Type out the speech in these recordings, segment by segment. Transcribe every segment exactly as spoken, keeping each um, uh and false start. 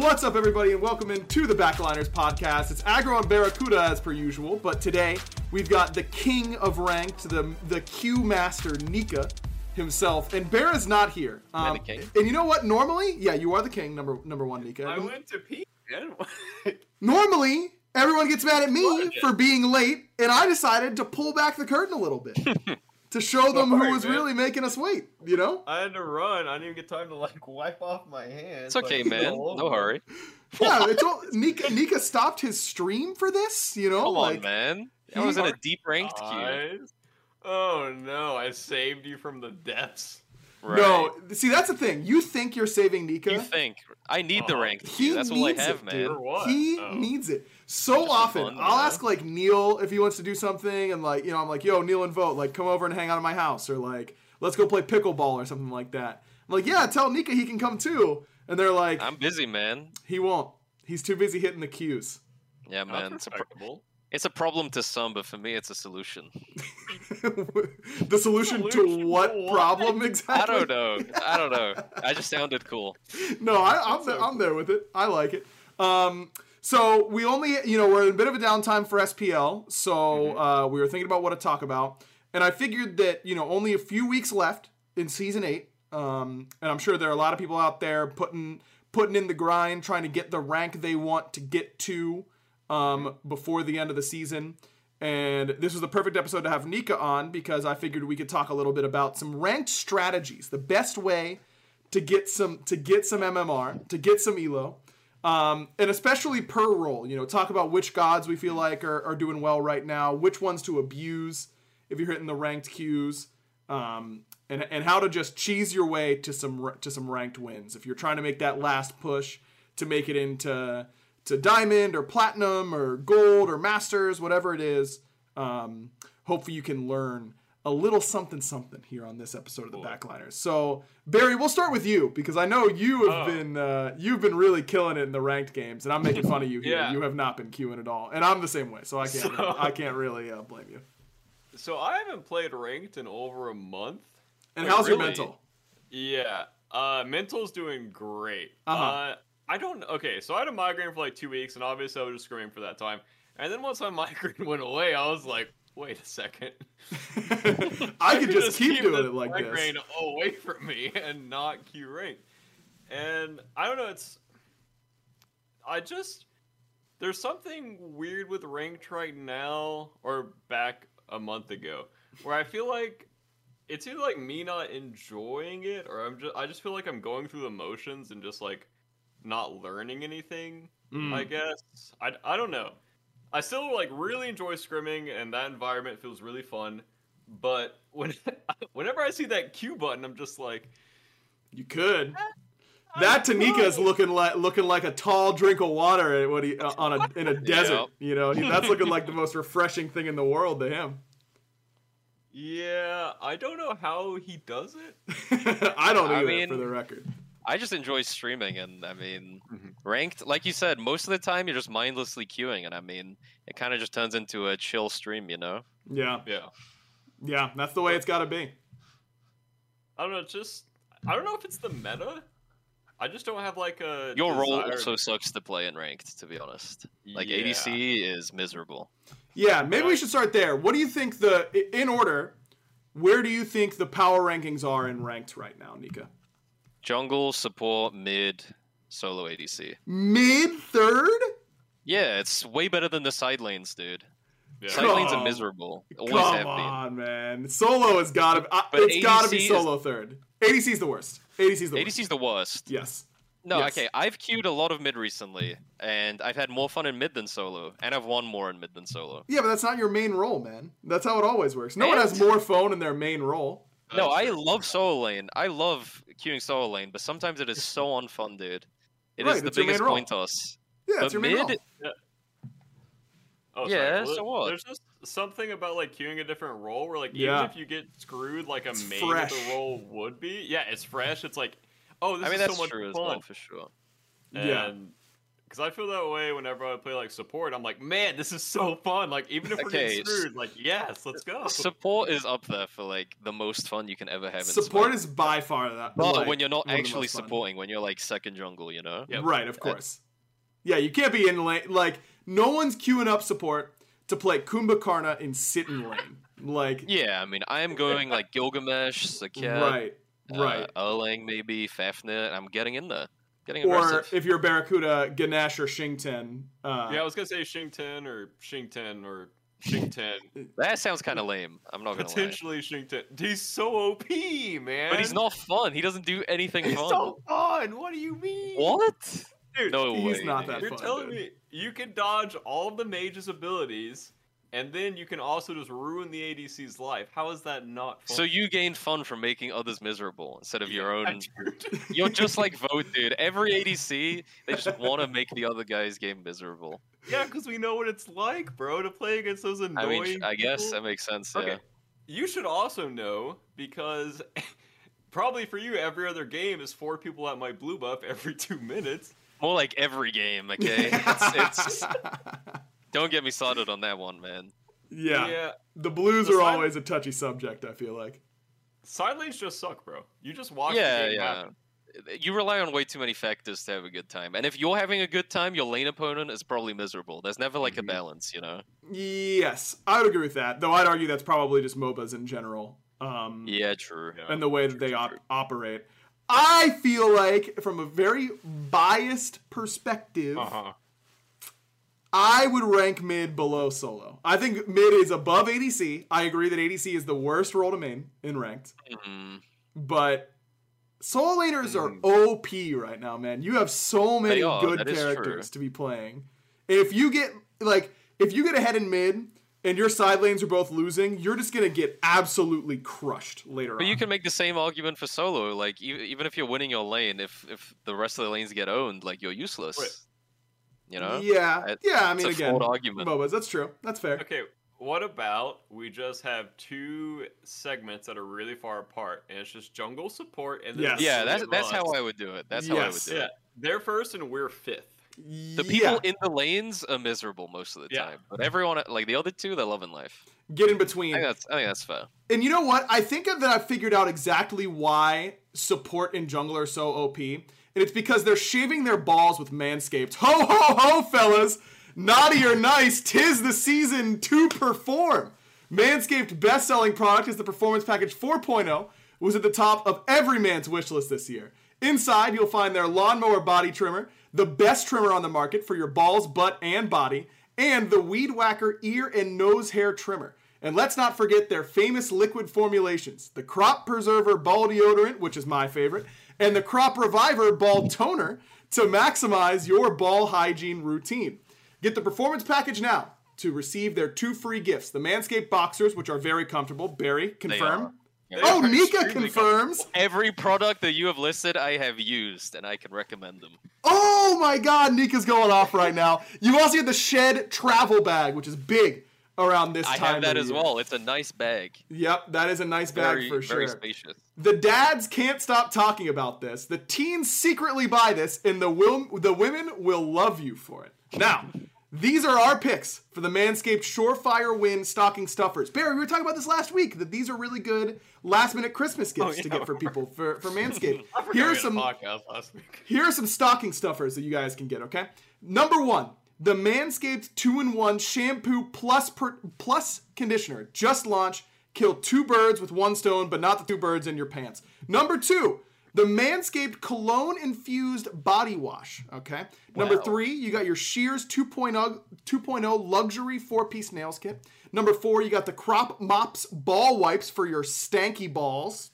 What's up, everybody, and welcome into the Backliners podcast. It's Aggro and Barracuda as per usual, but today we've got the king of ranked, the the Q master Nika himself, and Barra's not here. Am I Um, the king? and you know what? Normally, yeah, you are the king, number number one, Nika. I went to pee. Normally, everyone gets mad at me What? for being late, and I decided to pull back the curtain a little bit to show them who Sorry, was man. really making us wait. You know? I had to run. I didn't even get time to like wipe off my hands. It's okay, like, man. all No over. hurry. Yeah, it's all, Nika Nika stopped his stream for this. You know, Come like on, man. I he- was in a deep ranked queue. Guys. Oh no! I saved you from the depths. Right. no. See, that's the thing. You think you're saving Nika? You think. I need the Uh-huh. ranked He queue. That's all I needs have, it, man. dude. For what? He Oh. needs it so Just for often. fun, I'll yeah. ask like Neil if he wants to do something, and like you know, I'm like, "Yo, Neil and Vote, like, come over and hang out at my house," or like, "Let's go play pickleball" or something like that. I'm like, "Yeah, tell Nika he can come too," and they're like, I'm busy, man. "He won't. He's too busy hitting the cues." Yeah, man. That's It's a, pro- respectable. it's a problem to some, but for me, it's a solution. The solution, to Solution what to what? problem I exactly? don't know. I don't know. I just sounded cool. No, I, I'm, so I'm there with it. I like it. Um, so we only, you know, we're in a bit of a downtime for S P L. So Mm-hmm. uh, we were thinking about what to talk about, and I figured that you know only a few weeks left in season eight, um, and I'm sure there are a lot of people out there putting putting in the grind, trying to get the rank they want to get to um, before the end of the season. And this was the perfect episode to have Nika on because I figured we could talk a little bit about some ranked strategies, the best way to get some to get some M M R, to get some Elo, um, and especially per role. You know, talk about which gods we feel like are, are doing well right now, which ones to abuse if you're hitting the ranked queues, um, and and how to just cheese your way to some to some ranked wins if you're trying to make that last push to make it into to diamond or platinum or gold or masters, whatever it is. Um, hopefully you can learn a little something something here on this episode of the Cool. Backliners. So Barry, we'll start with you because I know you have Oh. been uh, you've been really killing it in the ranked games, and I'm making fun of you here. Yeah. You have not been queuing at all, and I'm the same way, so I can't So- really, I can't really uh, blame you. So I haven't played ranked in over a month. And Wait, how's your really? mental? Yeah. Uh, mental's doing great. Uh-huh. Uh, I don't. Okay, so I had a migraine for like two weeks, and obviously I was just screaming for that time. And then once my migraine went away, I was like, wait a second. I could just keep doing this it like this. migraine away from me and not Q rank. And I don't know. It's. I just. There's something weird with ranked right now, or back a month ago, where I feel like it's either like me not enjoying it, or I'm just. I just feel like I'm going through the motions and just like not learning anything. Mm. I guess I, I don't know. I still like really enjoy scrimming, and that environment feels really fun. But when whenever I see that Q button, I'm just like, You could. I That Tanika is know. looking like looking like a tall drink of water at what he uh, on a in a desert. Yep. You know, he, that's looking like the most refreshing thing in the world to him. Yeah, I don't know how he does it. I don't I either, mean- for the record. I just enjoy streaming, and I mean, Mhm. ranked, like you said, most of the time you're just mindlessly queuing, and I mean, it kind of just turns into a chill stream, you know? Yeah, Yeah, yeah, that's the way it's got to be. I don't know. It's just I don't know if it's the meta. I just don't have like a Your role desire- also sucks to play in ranked, to be honest. Like, Yeah. A D C is miserable. Yeah, maybe we should start there. What do you think the i- in order? Where do you think the power rankings are in ranked right now, Nika? Jungle, support, mid, solo A D C. Mid third? Yeah, it's way better than the side lanes, dude. Yeah. Side lanes Come- are miserable. Always Come have been. on, man. Solo has got to. Uh, But it's got to be A D C is- solo third. A D C's the worst. A D C's the worst. A D C's the worst. Yes. No, Yes. okay, I've queued a lot of mid recently, and I've had more fun in mid than solo, and I've won more in mid than solo. Yeah, but that's not your main role, man. That's how it always works. No one And- has more phone in their main role. No, That's I true. love solo lane. I love queuing solo lane, but sometimes it is so unfun, dude. It is Right, the it's your main biggest role. point toss. Yeah, But it's your main mid- role. Oh, Yeah, sorry. so Well, what? There's just something about like queuing a different role where like even Yeah. if you get screwed, like a It's main fresh. of the role would be. Yeah, it's fresh. It's like, oh, this I mean, is that's so much true as fun. well, for sure. Yeah. And Because I feel that way whenever I play like support. I'm like, man, this is so fun. Like even if we're Okay, getting screwed, like yes, let's go. Support is up there for like the most fun you can ever have in Support Smite. is by far that. But like, when you're not one of the actually most fun. supporting, when you're like second jungle, you know? Yep. Right, of course. Yeah, you can't be in lane. Like, no one's queuing up support to play Kumbhakarna and sit in lane. Like, Yeah, I mean, I am going like Gilgamesh, Saket, right, uh, right. Erlang maybe, Fafnir, and I'm getting in there. Getting Or aggressive. if you're Barracuda, Ganesh or Shingten. Uh, Yeah, I was gonna say Shingten or Shingten or Shingten. That sounds kind of lame. I'm not gonna lie. Potentially Shingten. He's so O P, man. But he's not fun. He doesn't do anything He's fun. so fun. What do you mean? What? Dude, No he's way. not that You're fun, telling dude. me you can dodge all of the mage's abilities, and then you can also just ruin the A D C's life. How is that not fun? So you gain fun from making others miserable instead of your own. Dude. You're just like Vote, dude. Every A D C, they just want to make the other guy's game miserable. Yeah, because we know what it's like, bro, to play against those I annoying mean, I guess people. that makes sense. Okay. Yeah. You should also know, because probably for you, every other game is four people at my blue buff every two minutes. More like every game, okay? It's, it's don't get me started on that one, man. yeah. Yeah. The blues The are side- always a touchy subject, I feel like. Side lanes just suck, bro. You just watch Yeah, the game yeah. happen. You rely on way too many factors to have a good time, and if you're having a good time, your lane opponent is probably miserable. There's never like a Mhm. balance, you know? Yes, I would agree with that. Though I'd argue that's probably just M O B As in general. Um, Yeah, true. Yeah. and the way that True, they true, op- true. operate. I feel like, from a very biased perspective, Uh-huh. I would rank mid below solo. I think mid is above A D C. I agree that A D C is the worst role to main in ranked. Mm, But solo laners are Mm. O P right now, man. You have so many They are, good that is characters to true. be playing. If you get like if you get ahead in mid and your side lanes are both losing, you're just gonna get absolutely crushed later But on. you can make the same argument for solo. Like, e- even if you're winning your lane, if if the rest of the lanes get owned, like, you're useless. Wait. You know? Yeah, It- yeah. I it's mean, a again, flawed argument. M O B As. That's true. That's fair. Okay, what about we just have two segments that are really far apart, and it's just jungle support and then Yes. Yeah, three that's of that's how us. I would do it. That's how I would Yes. do Yeah, it. they're first and we're fifth. The people yeah. in the lanes are miserable most of the Yeah. time, but everyone, like the other two, they're loving life. Get in I between. think that's I think that's fair. And you know what? I think that I figured out exactly why support and jungle are so O P. And it's because they're shaving their balls with Manscaped. Ho, ho, ho, fellas! Naughty or nice, 'tis the season to perform. Manscaped best-selling product is the Performance Package four point oh, was at the top of every man's wish list this year. Inside, you'll find their lawnmower body trimmer, the best trimmer on the market for your balls, butt, and body, and the Weed Whacker ear and nose hair trimmer. And let's not forget their famous liquid formulations, the Crop Preserver Ball Deodorant, which is my favorite, and the Crop Reviver Ball Toner to maximize your ball hygiene routine. Get the Performance Package now to receive their two free gifts, the Manscaped Boxers, which are very comfortable. Barry, They confirm. are. Yeah. Oh, They are Nika extremely confirms. Every product that you have listed, I have used, and I can recommend them. Oh my god, Nika's going off right now. You also get the Shed Travel Bag, which is big around this I time have that of as year. well. It's a nice bag. Yep, that is a nice bag Very, for very sure. spacious. The dads can't stop talking about this. The teens secretly buy this, and the will the women will love you for it. Now, these are our picks for the Manscaped Surefire Win stocking stuffers. Barry, we were talking about this last week, that these are really good last-minute Christmas gifts Oh, to yeah. get for people for, for Manscaped. I forgot Here we are had a some podcast last week. here are some stocking stuffers that you guys can get, okay? Number one, the Manscaped two in one Shampoo Plus per, Plus Conditioner. Just launched. Kill two birds with one stone, but not the two birds in your pants. Number two, the Manscaped Cologne-infused body wash, okay? Number Wow. three, you got your Shears two point oh, two point oh luxury four-piece nails kit. Number four, you got the Crop Mops ball wipes for your stanky balls.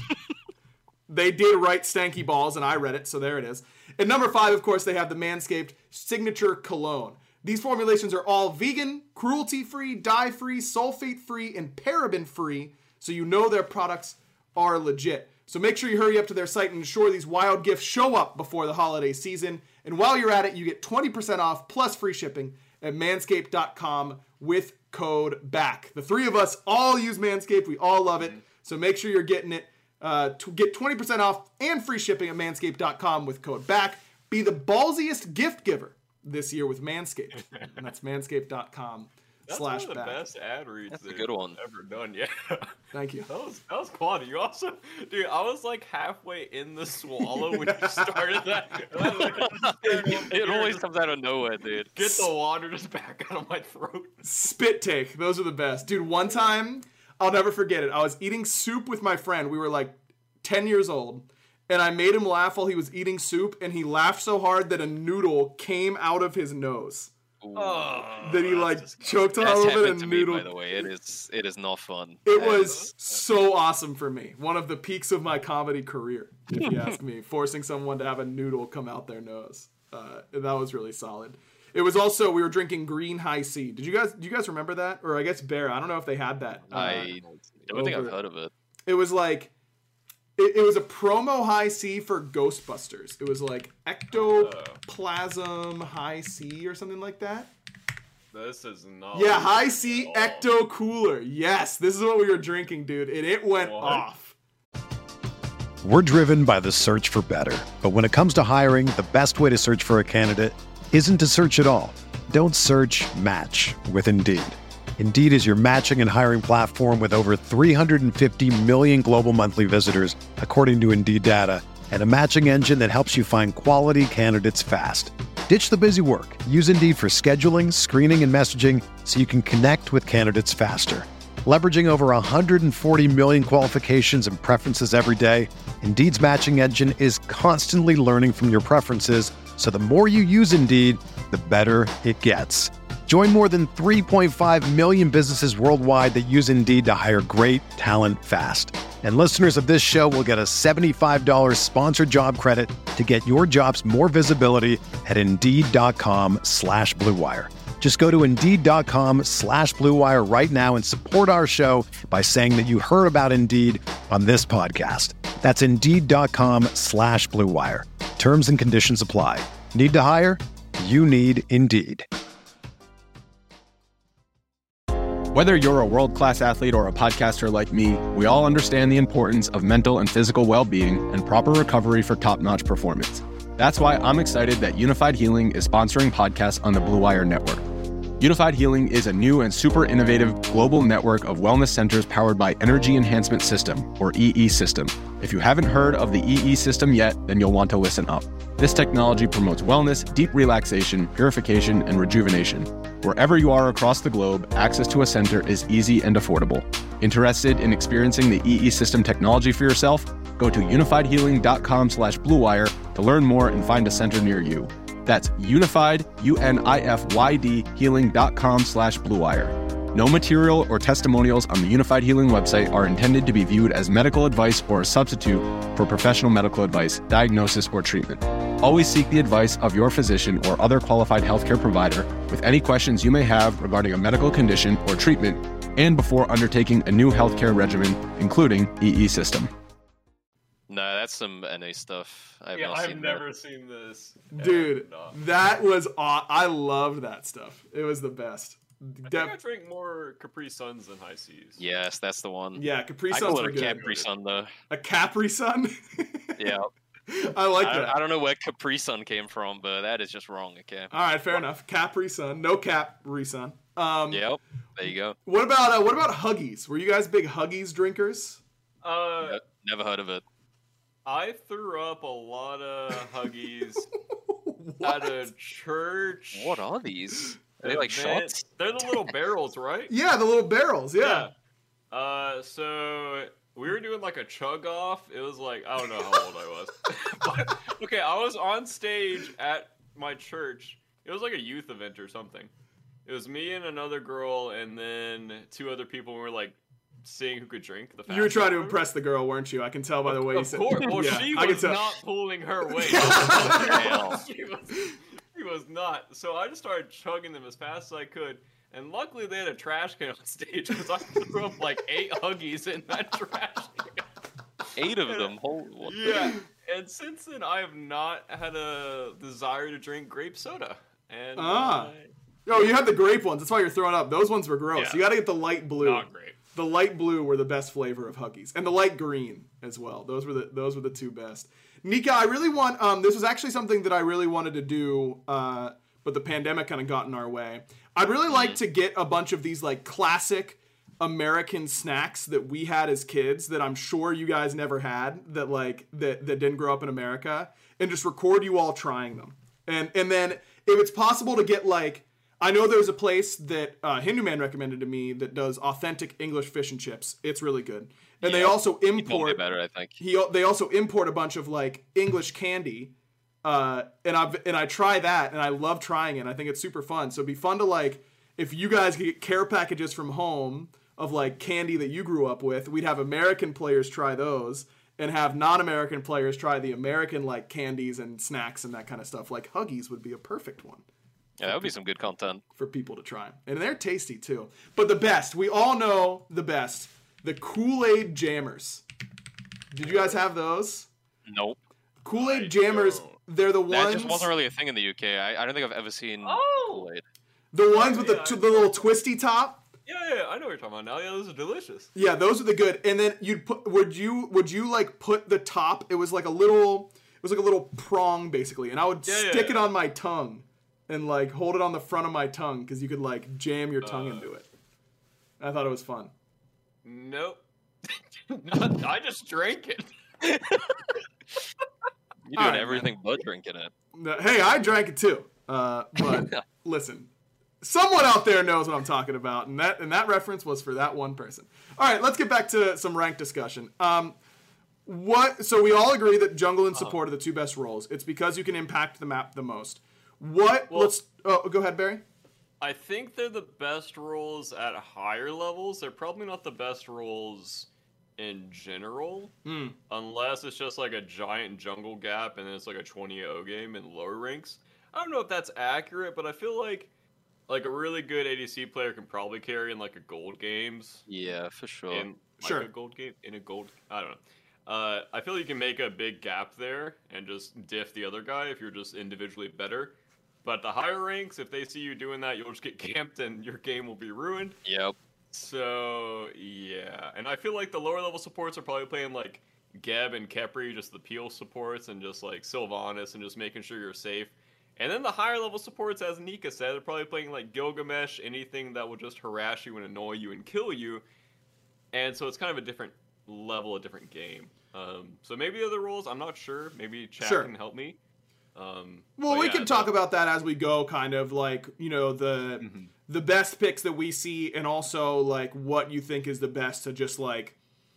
They did write stanky balls, and I read it, so there it is. And number five, of course, they have the Manscaped Signature Cologne. These formulations are all vegan, cruelty-free, dye-free, sulfate-free, and paraben-free, so you know their products are legit. So make sure you hurry up to their site and ensure these wild gifts show up before the holiday season. And while you're at it, you get twenty percent off plus free shipping at manscaped dot com with code BACK. The three of us all use Manscaped. We all love it. So make sure you're getting it. Uh, to get twenty percent off and free shipping at manscaped dot com with code BACK. Be the ballsiest gift giver this year with Manscaped, and that's manscaped dot com. That's slash one of the back. best ad reads That's a they've good one. ever done. Yeah. Thank you. That was that was quality. You also, dude, I was like halfway in the swallow when you started that. It always comes out of nowhere, dude. Get the water just back out of my throat. Spit take. Those are the best. Dude, one time, I'll never forget it. I was eating soup with my friend. We were like ten years old. And I made him laugh while he was eating soup. And he laughed so hard that a noodle came out of his nose. Oh, that he like choked on a That's little bit happened and to noodle. me, by the way. It is it is not fun. It And- was so awesome for me. One of the peaks of my comedy career, if you ask me. Forcing someone to have a noodle come out their nose. Uh, that was really solid. It was also, we were drinking Green High C. Did you guys do you guys remember that? Or I guess Bear, I don't know if they had that. Uh, I don't think I've over- heard of it. It was like, it, it was a promo High C for Ghostbusters. It was like Ectoplasm High C or something like that. This is not. Yeah, High C Oh. Ecto Cooler. Yes, this is what we were drinking, dude. And it went What? off. We're driven by the search for better. But when it comes to hiring, the best way to search for a candidate isn't to search at all. Don't search, match with Indeed. Indeed is your matching and hiring platform with over three hundred fifty million global monthly visitors, according to Indeed data, and a matching engine that helps you find quality candidates fast. Ditch the busy work. Use Indeed for scheduling, screening, and messaging so you can connect with candidates faster. Leveraging over one hundred forty million qualifications and preferences every day, Indeed's matching engine is constantly learning from your preferences, so the more you use Indeed, the better it gets. Join more than three point five million businesses worldwide that use Indeed to hire great talent fast. And listeners of this show will get a seventy-five dollars sponsored job credit to get your jobs more visibility at Indeed.com slash Blue Wire. Just go to Indeed.com slash Blue Wire right now and support our show by saying that you heard about Indeed on this podcast. That's Indeed.com slash Blue Wire. Terms and conditions apply. Need to hire? You need Indeed. Whether you're a world-class athlete or a podcaster like me, we all understand the importance of mental and physical well-being and proper recovery for top-notch performance. That's why I'm excited that Unified Healing is sponsoring podcasts on the Blue Wire Network. Unified Healing is a new and super innovative global network of wellness centers powered by Energy Enhancement System, or E E System. If you haven't heard of the E E System yet, then you'll want to listen up. This technology promotes wellness, deep relaxation, purification, and rejuvenation. Wherever you are across the globe, access to a center is easy and affordable. Interested in experiencing the E E System technology for yourself? Go to unifiedhealing.com slash bluewire to learn more and find a center near you. That's unified, U N I F Y D, healing.com slash bluewire. No material or testimonials on the Unified Healing website are intended to be viewed as medical advice or a substitute for professional medical advice, diagnosis, or treatment. Always seek the advice of your physician or other qualified healthcare provider with any questions you may have regarding a medical condition or treatment and before undertaking a new healthcare regimen, including E E System. Nah, that's some N A stuff. I have Yeah, not I've seen never seen this. Dude, And, uh, that was aw- I loved that stuff. It was the best. I Def- think I drink more Capri Suns than High Seas. that. Yes, that's the one. yeah, Capri I Suns call were it a good. Capri Sun though. A Capri Sun? Yeah, I like I, that. I don't know where Capri Sun came from, but that is just wrong. Okay. All right, fair enough. Capri Sun, no Capri Sun. Um, Yep. There you go. What about uh, what about Huggies? Were you guys big Huggies drinkers? Uh, Ne- Never heard of it. I threw up a lot of Huggies What? at a church. What are these? Are they like event. shots? They're the little barrels, right? Yeah, the little barrels. Yeah. Yeah. Uh, so we were doing like a chug off. It was like I don't know how old I was, but okay, I was on stage at my church. It was like a youth event or something. It was me and another girl, and then two other people. And we were like seeing who could drink the fastest. You were trying to or whatever. impress the girl, weren't you? I can tell by the way you Of said. course. Well, Yeah, she I can was tell. not pulling her weight. Hell. she, was, she was not. So I just started chugging them as fast as I could. And luckily they had a trash can on stage because I threw up like eight Huggies in that trash can. Eight of them. Holy. What the- Yeah. And since then I have not had a desire to drink grape soda. And Ah. uh, Oh, you had the grape ones. That's why you're throwing up. Those ones were gross. Yeah. You got to get the light blue. not great. The light blue were the best flavor of Huggies, and the light green as well. Those were the those were the two best. Nika, I really want. Um, this was actually something that I really wanted to do, uh, but but the pandemic kind of got in our way. I'd really like to get a bunch of these like classic American snacks that we had as kids that I'm sure you guys never had, that like that that didn't grow up in America, and just record you all trying them. And and then if it's possible to get like, I know there's a place that uh, Hindu Man recommended to me that does authentic English fish and chips. It's really good. And Yeah, they also he told me import better, I think. he they also import a bunch of like English candy. Uh, and I and I try that, and I love trying it. I think it's super fun. So it'd be fun to like, if you guys could get care packages from home of like candy that you grew up with, we'd have American players try those, and have non-American players try the American like candies and snacks and that kind of stuff. Like Huggies would be a perfect one Yeah, that would be some good content. for people to try, and they're tasty too. But the best, we all know the best, the Kool-Aid Jammers. Did you guys have those? Nope. Kool-Aid I Jammers. don't. They're the That ones. just wasn't really a thing in the U K. I, I don't think I've ever seen Oh! Kool-Aid. The ones with the, Yeah, t- I- the little twisty top. Yeah, yeah, I know what you're talking about now. Yeah, those are delicious. Yeah, those are the good. And then you'd put. Would you? Would you like put the top? It was like a little. It was like a little prong basically, and I would Yeah, yeah, stick yeah. it on my tongue, and like hold it on the front of my tongue because you could like jam your tongue Uh. into it. I thought it was fun. Nope. Not- I just drank it. You're doing Alright, everything but drinking it. No, Hey, I drank it too. Uh, but listen, someone out there knows what I'm talking about, and that and that reference was for that one person. All right, let's get back to some ranked discussion. Um, what? So we all agree that jungle and support are the two best roles. It's because you can impact the map the most. What? Well- let's. Oh, go ahead, Barry. I think they're the best roles at higher levels. They're probably not the best roles in general, Hmm. unless it's just like a giant jungle gap and then it's like a twenty oh game in lower ranks. I don't know if that's accurate, but I feel like like a really good A D C player can probably carry in like a gold games. Yeah, for sure. In like Sure. a gold game in a gold. I don't know. Uh, I feel you can make a big gap there and just diff the other guy if you're just individually better. But the higher ranks, if they see you doing that, you'll just get camped and your game will be ruined. Yep. So yeah, and I feel like the lower level supports are probably playing like Geb and Kepri, just the peel supports, and just like Sylvanas and just making sure you're safe. And then the higher level supports, as Nika said, they're probably playing like Gilgamesh, anything that will just harass you and annoy you and kill you. And so it's kind of a different level, a different game. Um, so maybe other roles, I'm not sure. Maybe chat Sure. can help me. Um, Well, but we yeah, can talk but- about that as we go. Kind of like, you know, the Mhm. the best picks that we see, and also like what you think is the best to just like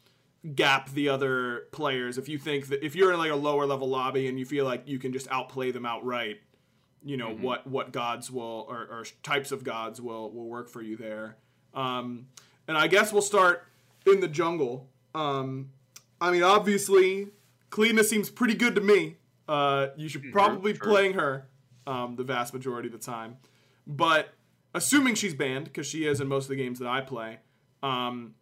gap the other players. If you think that if you're in like a lower level lobby and you feel like you can just outplay them outright, you know, Mhm. what what gods will or, or types of gods will will work for you there. Um, and I guess we'll start in the jungle. Um, I mean, obviously, Kalina seems pretty good to me. Uh, you should probably be sure. playing her um, the vast majority of the time. But assuming she's banned, because she is in most of the games that I play, um,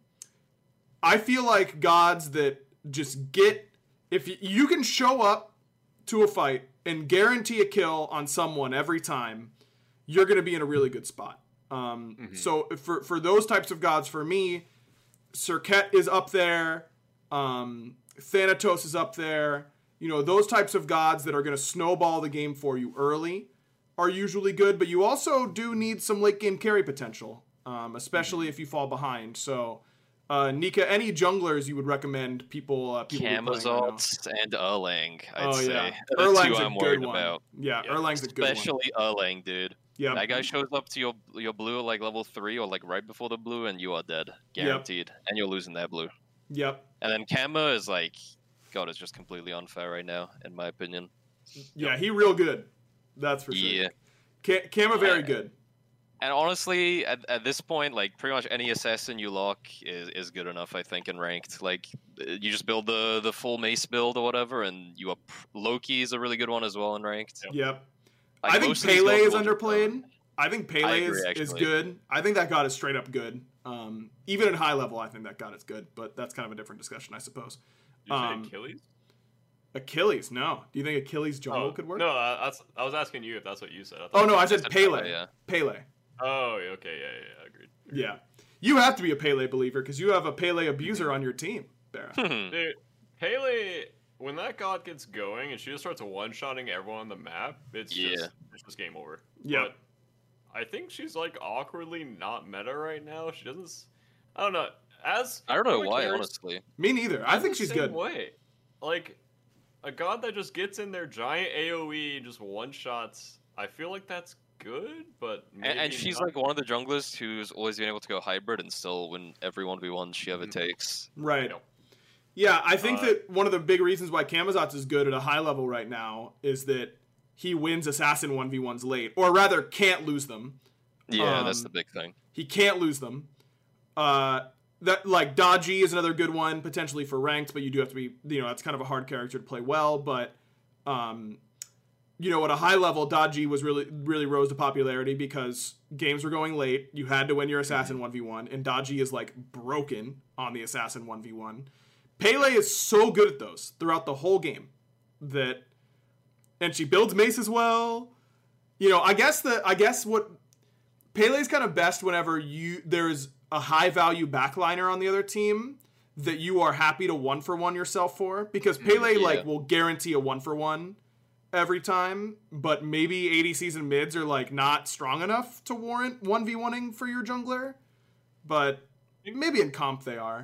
I feel like gods that just get... If y- you can show up to a fight and guarantee a kill on someone every time, you're going to be in a really good spot. Um, Mhm. So for, for those types of gods, for me, Serket is up there. Um, Thanatos is up there. You know, those types of gods that are going to snowball the game for you early are usually good, but you also do need some late game carry potential, um, especially if you fall behind. So, uh, Nika, any junglers you would recommend people uh, people be playing right now? Camazotz and Erlang, I'd Oh say. yeah, Are the Erlang's two a I'm good worried one. about. Yeah, Yeah, Erlang's a good one. Especially Erlang, dude. Yeah, That guy shows up to your your blue at like level three or like right before the blue, and you are dead, guaranteed, and you're losing that blue. Yep. And then Kama is like, God, it's just completely unfair right now, in my opinion. Yeah, he real good. That's for sure. Yeah. Ca- Kama very Uh, good. And honestly, at, at this point, like pretty much any assassin you lock is, is good enough, I think, in ranked. Like uh, you just build the the full mace build or whatever, and you up Loki is a really good one as well in ranked. Yep. Like, I think most of these Pele gods is will just underplayed. go- I think Pele I is, agree, is actually. good. I think that god is straight up good. Um, even at high level, I think that god is good, but that's kind of a different discussion, I suppose. Did you say um, Achilles? Achilles, no. Do you think Achilles jungle Oh, could work? No, I, that's, I was asking you if that's what you said. I Oh thought- no, I said said Pele. Pele, yeah. Pele. Oh, okay, yeah, yeah, yeah, agreed. Yeah. You have to be a Pele believer because you have a Pele abuser on your team, Barra. Hmm. Dude, Pele when that god gets going and she just starts one-shotting everyone on the map, it's Yeah. just it's just game over. Yeah. But I think she's like awkwardly not meta right now. She doesn't. s- I don't know. As I don't know from a why, character- honestly. Me neither. I I'm think the she's same good. Way. Like a god that just gets in there giant A O E and just one shots. I feel like that's good, but And, and maybe she's not. like one of the junglers who's always been able to go hybrid and still win every one v one she ever Mhm. takes. Right. Yep. Yeah, I think Uh, that one of the big reasons why Camazotz is good at a high level right now is that he wins assassin one v ones late, or rather can't lose them. Yeah, that's Um, the big thing. He can't lose them. Uh, that like Dodgy is another good one potentially for ranked, but you do have to be, you know, that's kind of a hard character to play well. But, um, you know, at a high level, Dodgy was really really rose to popularity because games were going late. You had to win your assassin one v one, and Dodgy is like broken on the assassin one v one. Pele is so good at those throughout the whole game that, and she builds mace as well. You know, I guess the I guess what Pele's kind of best whenever you there's a high value backliner on the other team that you are happy to one for one yourself for, because Pele yeah. like will guarantee a one for one every time, but maybe A D Cs and mids are like not strong enough to warrant one v one-ing for your jungler, but maybe in comp they are.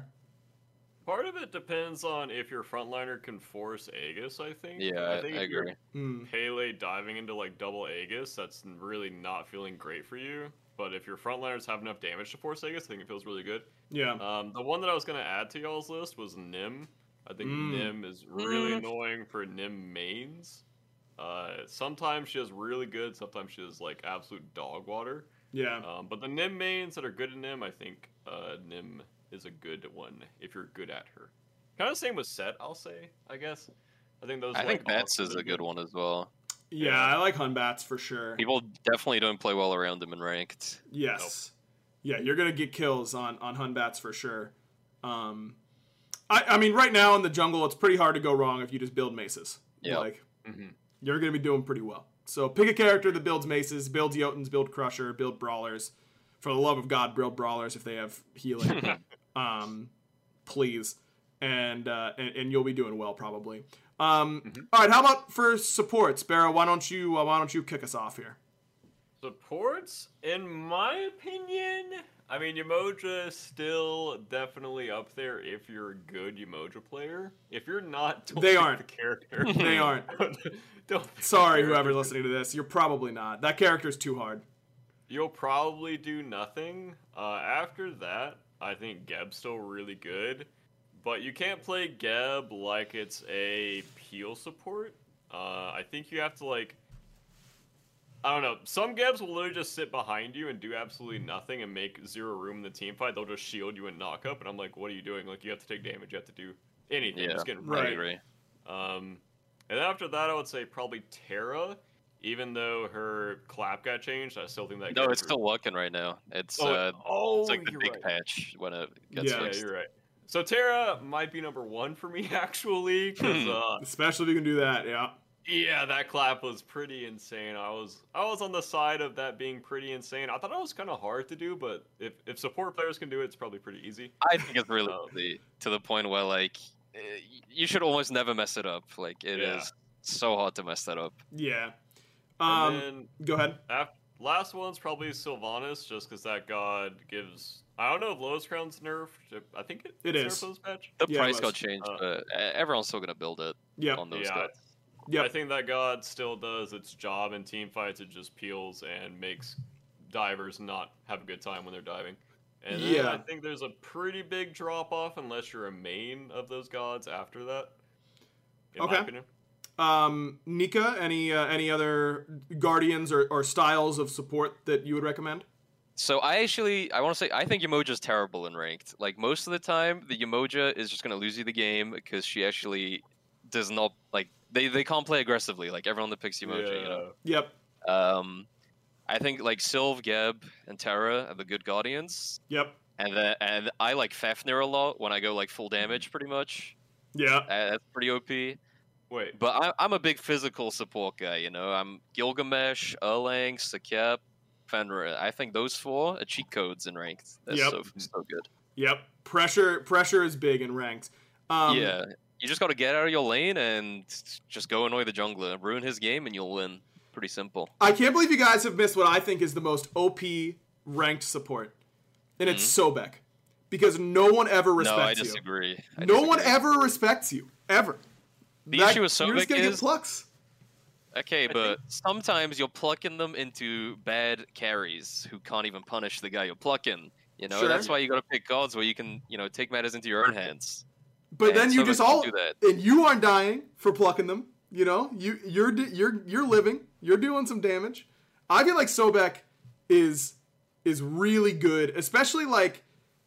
Part of it depends on if your frontliner can force Aegis, I think. Yeah, I, think I if you're agree. Hmm. Pele diving into like double Aegis, that's really not feeling great for you. But if your frontliners have enough damage to force Aegis, I think it feels really good. Yeah. Um, the one that I was going to add to y'all's list was Nim. I think Mm. Nim is really Mm. annoying for Nim mains. Uh, sometimes she is really good, sometimes she is like absolute dog water. Yeah. Um, but the Nim mains that are good at Nim, I think uh, Nim is a good one if you're good at her. Kind of same with Set, I'll say, I guess. I think those I like, think Bats all is a really good one as well. Yeah, Yeah. I like Hunbats for sure. People definitely don't play well around him in ranked. Yes. Yeah, you're gonna get kills on on Hunbats for sure. Um, I I mean, right now in the jungle, it's pretty hard to go wrong if you just build maces. Yeah. Like Mhm. you're gonna be doing pretty well. So pick a character that builds maces, builds Jotuns, build Crusher, build Brawlers. For the love of God, build Brawlers if they have healing. um, please, and, uh, and and you'll be doing well probably. Um, Mhm. All right, how about for support, Sparrow? Why don't you uh, why don't you kick us off here? Supports, in my opinion, I mean, Umoja is still definitely up there if you're a good Umoja player. If you're not, don't They pick aren't. the character. They aren't. Don't pick the Sorry, character. whoever's listening to this, you're probably not. That character's too hard. You'll probably do nothing. Uh, after that, I think Geb's still really good, but you can't play Geb like it's a peel support. Uh, I think you have to like, I don't know. Some Gebs will literally just sit behind you and do absolutely nothing and make zero room in the team fight. They'll just shield you and knock up, and I'm like, what are you doing? Like, you have to take damage. You have to do anything. Yeah, Just get I Right. agree. um, and after that, I would say probably Terra. Even though her clap got changed, I still think that. No, it's character- still working right now. It's Oh, uh, oh, it's like the you're big right. patch when it gets Yeah, Yeah, fixed. you're right. So Terra might be number one for me actually, because uh, Especially if you can do that, yeah. yeah, that clap was pretty insane. I was I was on the side of that being pretty insane. I thought it was kind of hard to do, but if if support players can do it, it's probably pretty easy. I think it's really Um, easy, to the point where like eh, you should almost never mess it up. Like it is Yeah. so hard to mess that up. Yeah. And Um, then go ahead. af- last one's probably Sylvanas, just because that god gives. I don't know if Lotus Crown's nerfed. I think it, It it's is. nerfed for this patch. The Yeah, it price was. got changed, Uh, but eh, everyone's still gonna build it Yep. on those Yeah, guys. I Yep. think that god still does its job in team fights. It just peels and makes divers not have a good time when they're diving. And then Yeah. I think there's a pretty big drop off unless you're a main of those gods after that. In Okay. my opinion. Um, Nika, any uh, any other guardians or, or styles of support that you would recommend? So I actually, I want to say, I think Umoja's terrible in ranked. Like most of the time, the Umoja is just gonna lose you the game because she actually does not like they, they can't play aggressively. Like everyone that picks Umoja, you know. Yep. Um, I think like Sylve, Geb, and Terra are the good guardians, Yep. and then and I like Fafnir a lot when I go like full damage, pretty much. Yeah. Uh, that's pretty O P. Wait. But I, I'm a big physical support guy, you know. I'm Gilgamesh, Erlang, Sakep, Fenrir. I think those four are cheat codes in ranked. That's Yep. so so good. Yep. Pressure pressure is big in ranked. Um, yeah, You just got to get out of your lane and just go annoy the jungler, ruin his game, and you'll win. Pretty simple. I can't believe you guys have missed what I think is the most O P ranked support, and it's mm-hmm. Sobek, because no one ever respects you. No, I disagree. You. I no disagree. one ever respects you ever. The that, issue with Sobek you're just gonna is get plucks. Okay, but sometimes you're plucking them into bad carries who can't even punish the guy you're plucking. You know, sure. That's why you got to pick gods where you can, you know, take matters into your own hands. But and then you Sobek just all do that. and you aren't dying for plucking them. You know, you you're you're you're living. You're doing some damage. I feel like Sobek is is really good, especially like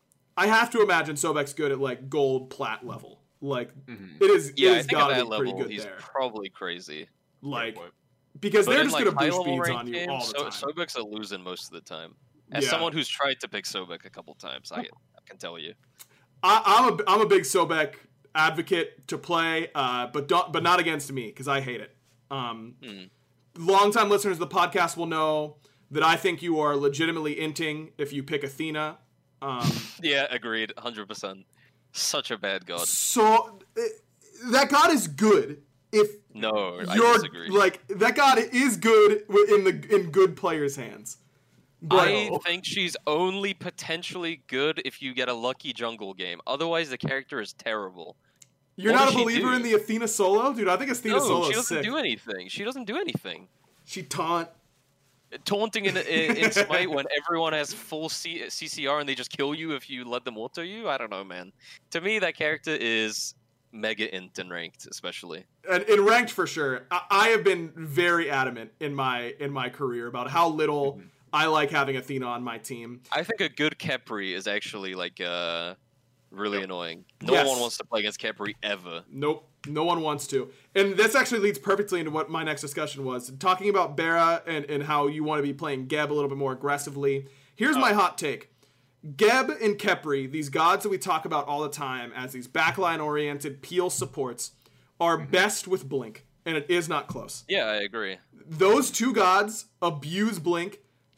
I have to imagine Sobek's good at like gold plat level. Like mm-hmm. it is. Yeah, it I has think at gotta that be level pretty good he's there. probably crazy. Like because but they're in, just like, gonna boost high-level speeds ranked on you games, all the time. So, Sobek's a losing most of the time. As yeah. someone who's tried to pick Sobek a couple times, I, I can tell you. I, I'm a I'm a big Sobek advocate to play, uh, but don't but not against me because I hate it. Um, hmm. Longtime listeners of the podcast will know that I think you are legitimately inting if you pick Athena. Um, yeah, agreed, one hundred percent. Such a bad god. So it, that god is good if no, I you're disagree. Like that god is good in the in good players' hands. But I think she's only potentially good if you get a lucky jungle game. Otherwise, the character is terrible. You're what not a believer in the Athena solo? Dude, I think Athena no, solo is sick. she doesn't do anything. She doesn't do anything. She taunt. Taunting in, in, in Smite when everyone has full C- CCR and they just kill you if you let them auto you? I don't know, man. To me, that character is mega int and ranked, especially. And in ranked, for sure. I, I have been very adamant in my in my career about how little mm-hmm. I like having Athena on my team. I think a good Khepri is actually, like, uh, really yep. annoying. No yes. one wants to play against Khepri ever. Nope. No one wants to. And this actually leads perfectly into what my next discussion was. Talking about Bera and, and how you want to be playing Geb a little bit more aggressively. Here's oh. my hot take. Geb and Khepri, these gods that we talk about all the time as these backline-oriented peel supports, are mm-hmm. best with Blink. And it is not close. Yeah, I agree. Those two gods abuse Blink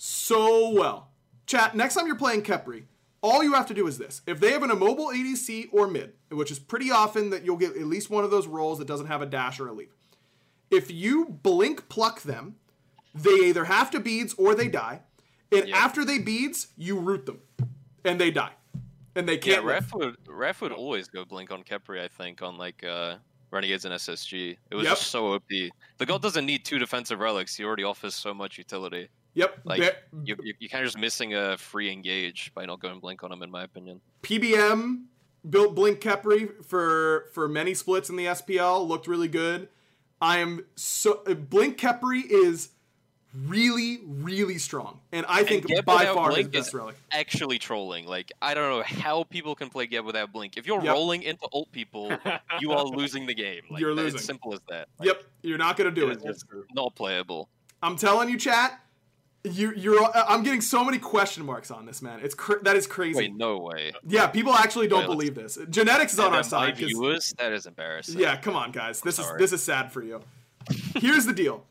so well. Chat, next time you're playing Khepri, all you have to do is this. If they have an immobile A D C or mid, which is pretty often that you'll get at least one of those roles that doesn't have a dash or a leap. If you blink pluck them, they either have to beads or they die. And yep. after they beads, you root them. And they die. And they can't Yeah, Ref would, Ref would always go blink on Khepri, I think, on like uh, Renegades and S S G. It was yep. just so O P. The god doesn't need two defensive relics. He already offers so much utility. Yep. Like, Be- you, you, you're kind of just missing a free engage by not going blink on him, in my opinion. P B M built Blink Khepri for, for many splits in the S P L. Looked really good. I am so... Blink Khepri is really, really strong. And I think and by far his best relic. Actually trolling. Like, I don't know how people can play Geb without Blink. If you're yep. rolling into ult people, you are losing the game. Like, you're losing. It's simple as that. Like, yep. You're not going to do it. It's not playable. I'm telling you, chat. You, you're. I'm getting so many question marks on this, man. It's cr- that is crazy. Wait, no way. Yeah, people actually don't Wait, believe this. Genetics is on our side. My viewers, that is embarrassing. Yeah, come on, guys. This is this is sad for you. Here's the deal.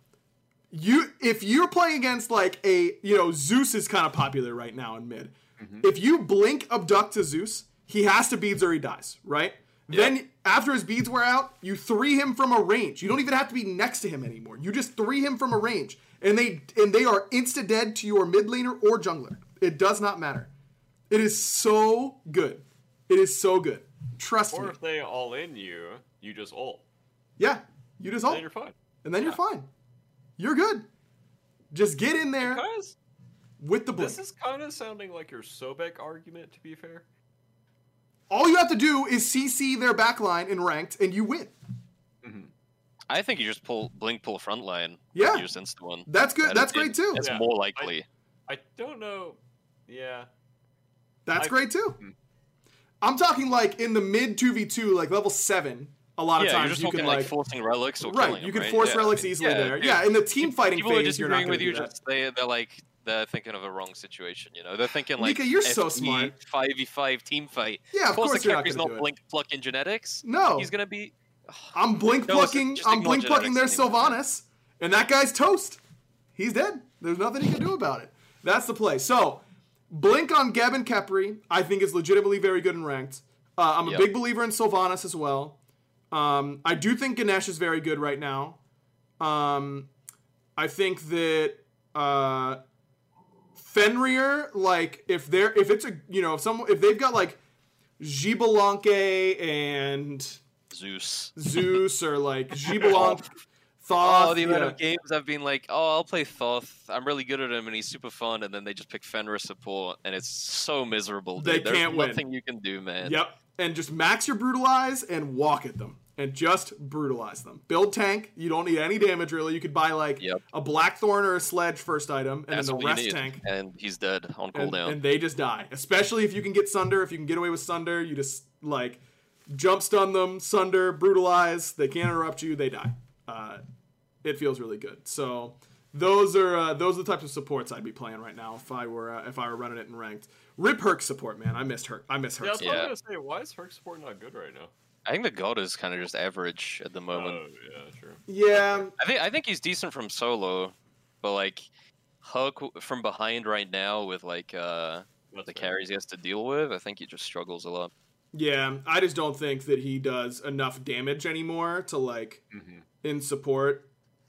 You, if you're playing against like a, you know, Zeus is kind of popular right now in mid. Mm-hmm. If you blink abduct to Zeus, he has to beads or he dies, right? Yep. Then after his beads wear out, you three him from a range. You don't even have to be next to him anymore. You just three him from a range. And they and they are insta dead to your mid laner or jungler. It does not matter. It is so good. It is so good. Trust or me. Or if they all in you, you just ult. Yeah, you just ult. And then you're fine. And then yeah. you're fine. You're good. Just get in there because with the blink. This is kind of sounding like your Sobek argument, to be fair. All you have to do is C C their backline in ranked, and you win. Mm-hmm. I think you just pull blink, pull front line. Yeah, use insta one. That's good. That That's is, great too. That's yeah. more likely. I, I don't know. Yeah, that's I, great too. Hmm. I'm talking like in the mid two v two, like level seven. A lot of yeah, times you're just you can like, like forcing relics or right. killing you them, can right? force yeah. relics easily yeah, there. dude. Yeah, in the team fighting People phase, are disagreeing you're not going with to you. do that. Just they they're like they're thinking of a wrong situation. You know, they're thinking like Nika, you're so smart. Five v five team fight. Yeah, of, of course, course the you're not Khepri's going to not do blink plucking genetics. No, he's gonna be. I'm blink no, plucking. I'm blink plucking their anymore. Sylvanas, and that guy's toast. He's dead. There's nothing he can do about it. That's the play. So, blink on Geb and Khepri, I think is legitimately very good in ranked. Uh, I'm a yep. big believer in Sylvanas as well. Um, I do think Ganesh is very good right now. Um, I think that uh, Fenrir, like if they're if it's a you know if some if they've got like Xbalanque and Zeus. Zeus or like Xbalanque, Thoth. Oh, the amount yeah. of games I've been like, oh, I'll play Thoth. I'm really good at him, and he's super fun. And then they just pick Fenrir support, and it's so miserable. Dude. They There's can't win. nothing you can do, man. Yep. And just max your brutalize and walk at them. And just brutalize them. Build tank. You don't need any damage really. You could buy like Yep. a Blackthorn or a Sledge first item, and That's then what the you rest need. tank. And he's dead on And, cooldown. and they just die. Especially if you can get Sunder. If you can get away with Sunder, you just like jump stun them, Sunder, brutalize. They can't interrupt you. They die. Uh, it feels really good. So those are uh, those are the types of supports I'd be playing right now if I were uh, if I were running it in ranked. Rip Herc support, man. I missed Herc. I miss Herc. Yeah, that's support. what I Yeah. was gonna say. Why is Herc support not good right now? I think the god is kind of just average at the moment. Oh yeah, sure. Yeah. I think I think he's decent from solo, but like Hug from behind right now with like uh, That's the fair. carries he has to deal with, I think he just struggles a lot. Yeah, I just don't think that he does enough damage anymore to like Mhm. in support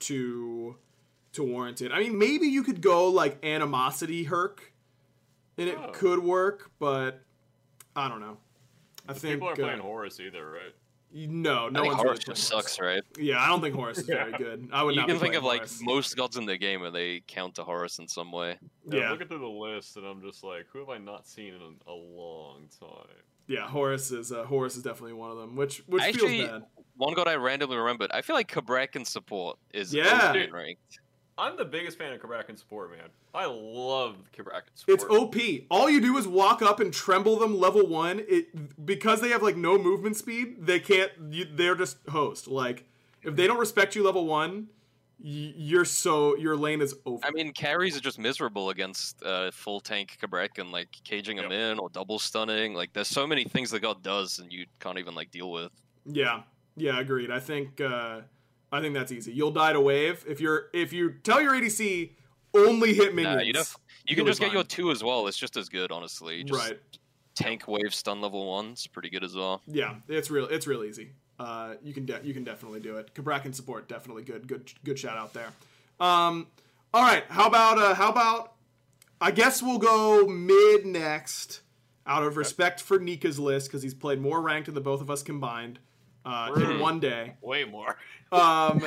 to to warrant it. I mean, maybe you could go like Animosity Herc, and it Oh. could work, but I don't know. I think People aren't uh, playing Horus either, right? no, no I think one's Horus really just playing sucks, Horus. right? Yeah, I don't think Horus is very Yeah. good. I would You not can be think playing of like Horus. most gods in the game, and they count to Horus in some way. Yeah, Yeah. I'm looking through the list, and I'm just like, who have I not seen in a, a long time? Yeah, Horus is uh, Horus is definitely one of them, which which Actually, feels bad. one god I randomly remembered. I feel like Kabrak in support is Yeah. O P in ranked. I'm the biggest fan of Kabrakan support, man. I love Kabrakan support. It's O P. All you do is walk up and tremble them level one. It because they have like no movement speed. They can't. You, they're just host. Like if they don't respect you level one, y- you're so your lane is over. I mean, carries are just miserable against uh, full tank Kabrak and like caging him in or double stunning. Like, there's so many things the god does, and you can't even like deal with. Yeah, yeah, agreed. I think uh, I think that's easy. You'll die to wave if you're if you tell your A D C only hit minions. Nah, you def- you you'll can be just get fine. your two as well. It's just as good, honestly. Just Right. tank wave stun level one's pretty good as well. Yeah, it's real. It's real easy. Uh, you can de- you can definitely do it. Kabrakan support definitely good. Good good shout out there. Um, all right, how about uh, how about? I guess we'll go mid next, out of respect for Nika's list because he's played more ranked than the both of us combined uh, in True. one day. way more. Um,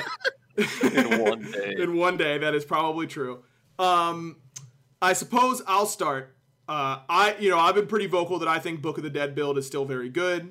In one day. in one day, that is probably true. Um, I suppose I'll start. Uh, I, you know, I've been pretty vocal that I think Book of the Dead build is still very good.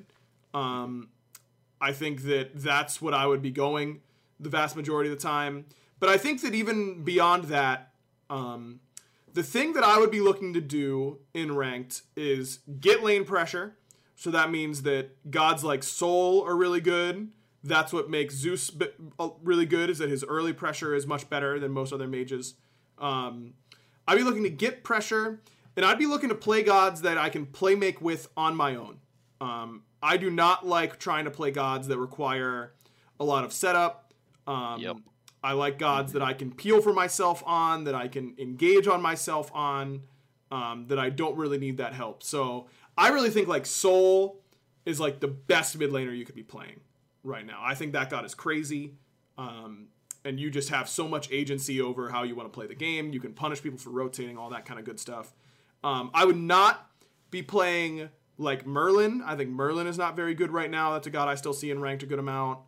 Um, I think that that's what I would be going the vast majority of the time. But I think that even beyond that, um, the thing that I would be looking to do in ranked is get lane pressure. So that means that gods like Soul are really good. That's what makes Zeus b- uh, really good, is that his early pressure is much better than most other mages. Um, I'd be looking to get pressure, and I'd be looking to play gods that I can play make with on my own. Um, I do not like trying to play gods that require a lot of setup. Um, Yep. I like gods that I can peel for myself on, that I can engage on myself on, um, that I don't really need that help. So I really think like Soul is like the best mid laner you could be playing right now. I think that god is crazy. Um, and you just have so much agency over how you want to play the game. You can punish people for rotating, all that kind of good stuff. Um, I would not be playing like Merlin. I think Merlin is not very good right now. That's a god I still see in ranked a good amount.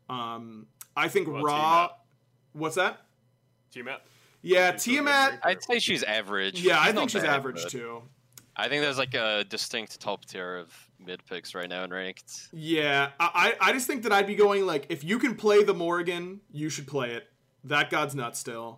Um, I think What about Raw. Tiamat? What's that? Tiamat. Yeah, She's still Tiamat. good. I'd say she's average. Yeah, I She's think not she's bad, average but too. I think there's like a distinct top tier of mid picks right now in ranked. Yeah, I, I I just think that I'd be going like, if you can play the Morrigan, you should play it. That god's nuts still.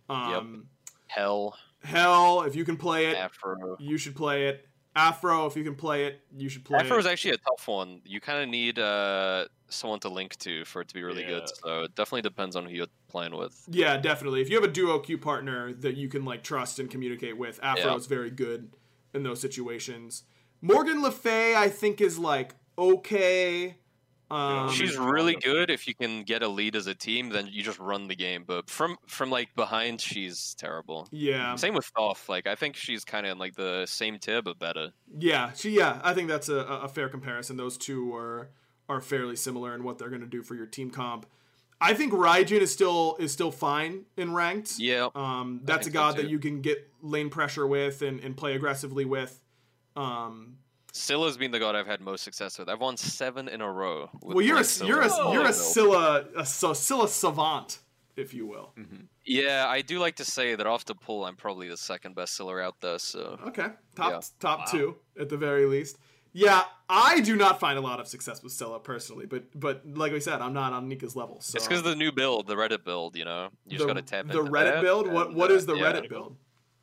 Um, Hell, Hell, if you can play it, Afro. you should play it. Afro, if you can play it, you should play Afro it. is actually a tough one. You kind of need uh, someone to link to for it to be really good. Yeah. So it definitely depends on who you're playing with. Yeah, definitely. If you have a duo queue partner that you can like trust and communicate with, Afro Yeah. is very good in those situations. Morgan Le Fay, I think, is like okay. Um, She's really good if you can get a lead as a team. Then you just run the game. But from from like behind, she's terrible. yeah, Same with Thoth. Like I think she's kind of in like the same tier but better. yeah, she yeah. I think that's a, a fair comparison. Those two are are fairly similar in what they're going to do for your team comp. I think Raijin is still is still fine in ranked. Yeah. Um, that's a so god too. that you can get lane pressure with and, and play aggressively with. Um, Scylla's been the god I've had most success with. I've won seven in a row. With well, you're a Scylla. you're a Oh. you're a Scylla a so Scylla savant, if you will. Mm-hmm. Yeah, I do like to say that after pull, I'm probably the second best Scylla out there. So Okay, top Yeah. top Wow. two at the very least. Yeah, I do not find a lot of success with Scylla personally, but but like we said, I'm not on Nika's level. So it's because the new build, the Reddit build. You know, you just the, gotta tap the into Reddit that, build. What and, what uh, is the yeah. Reddit build?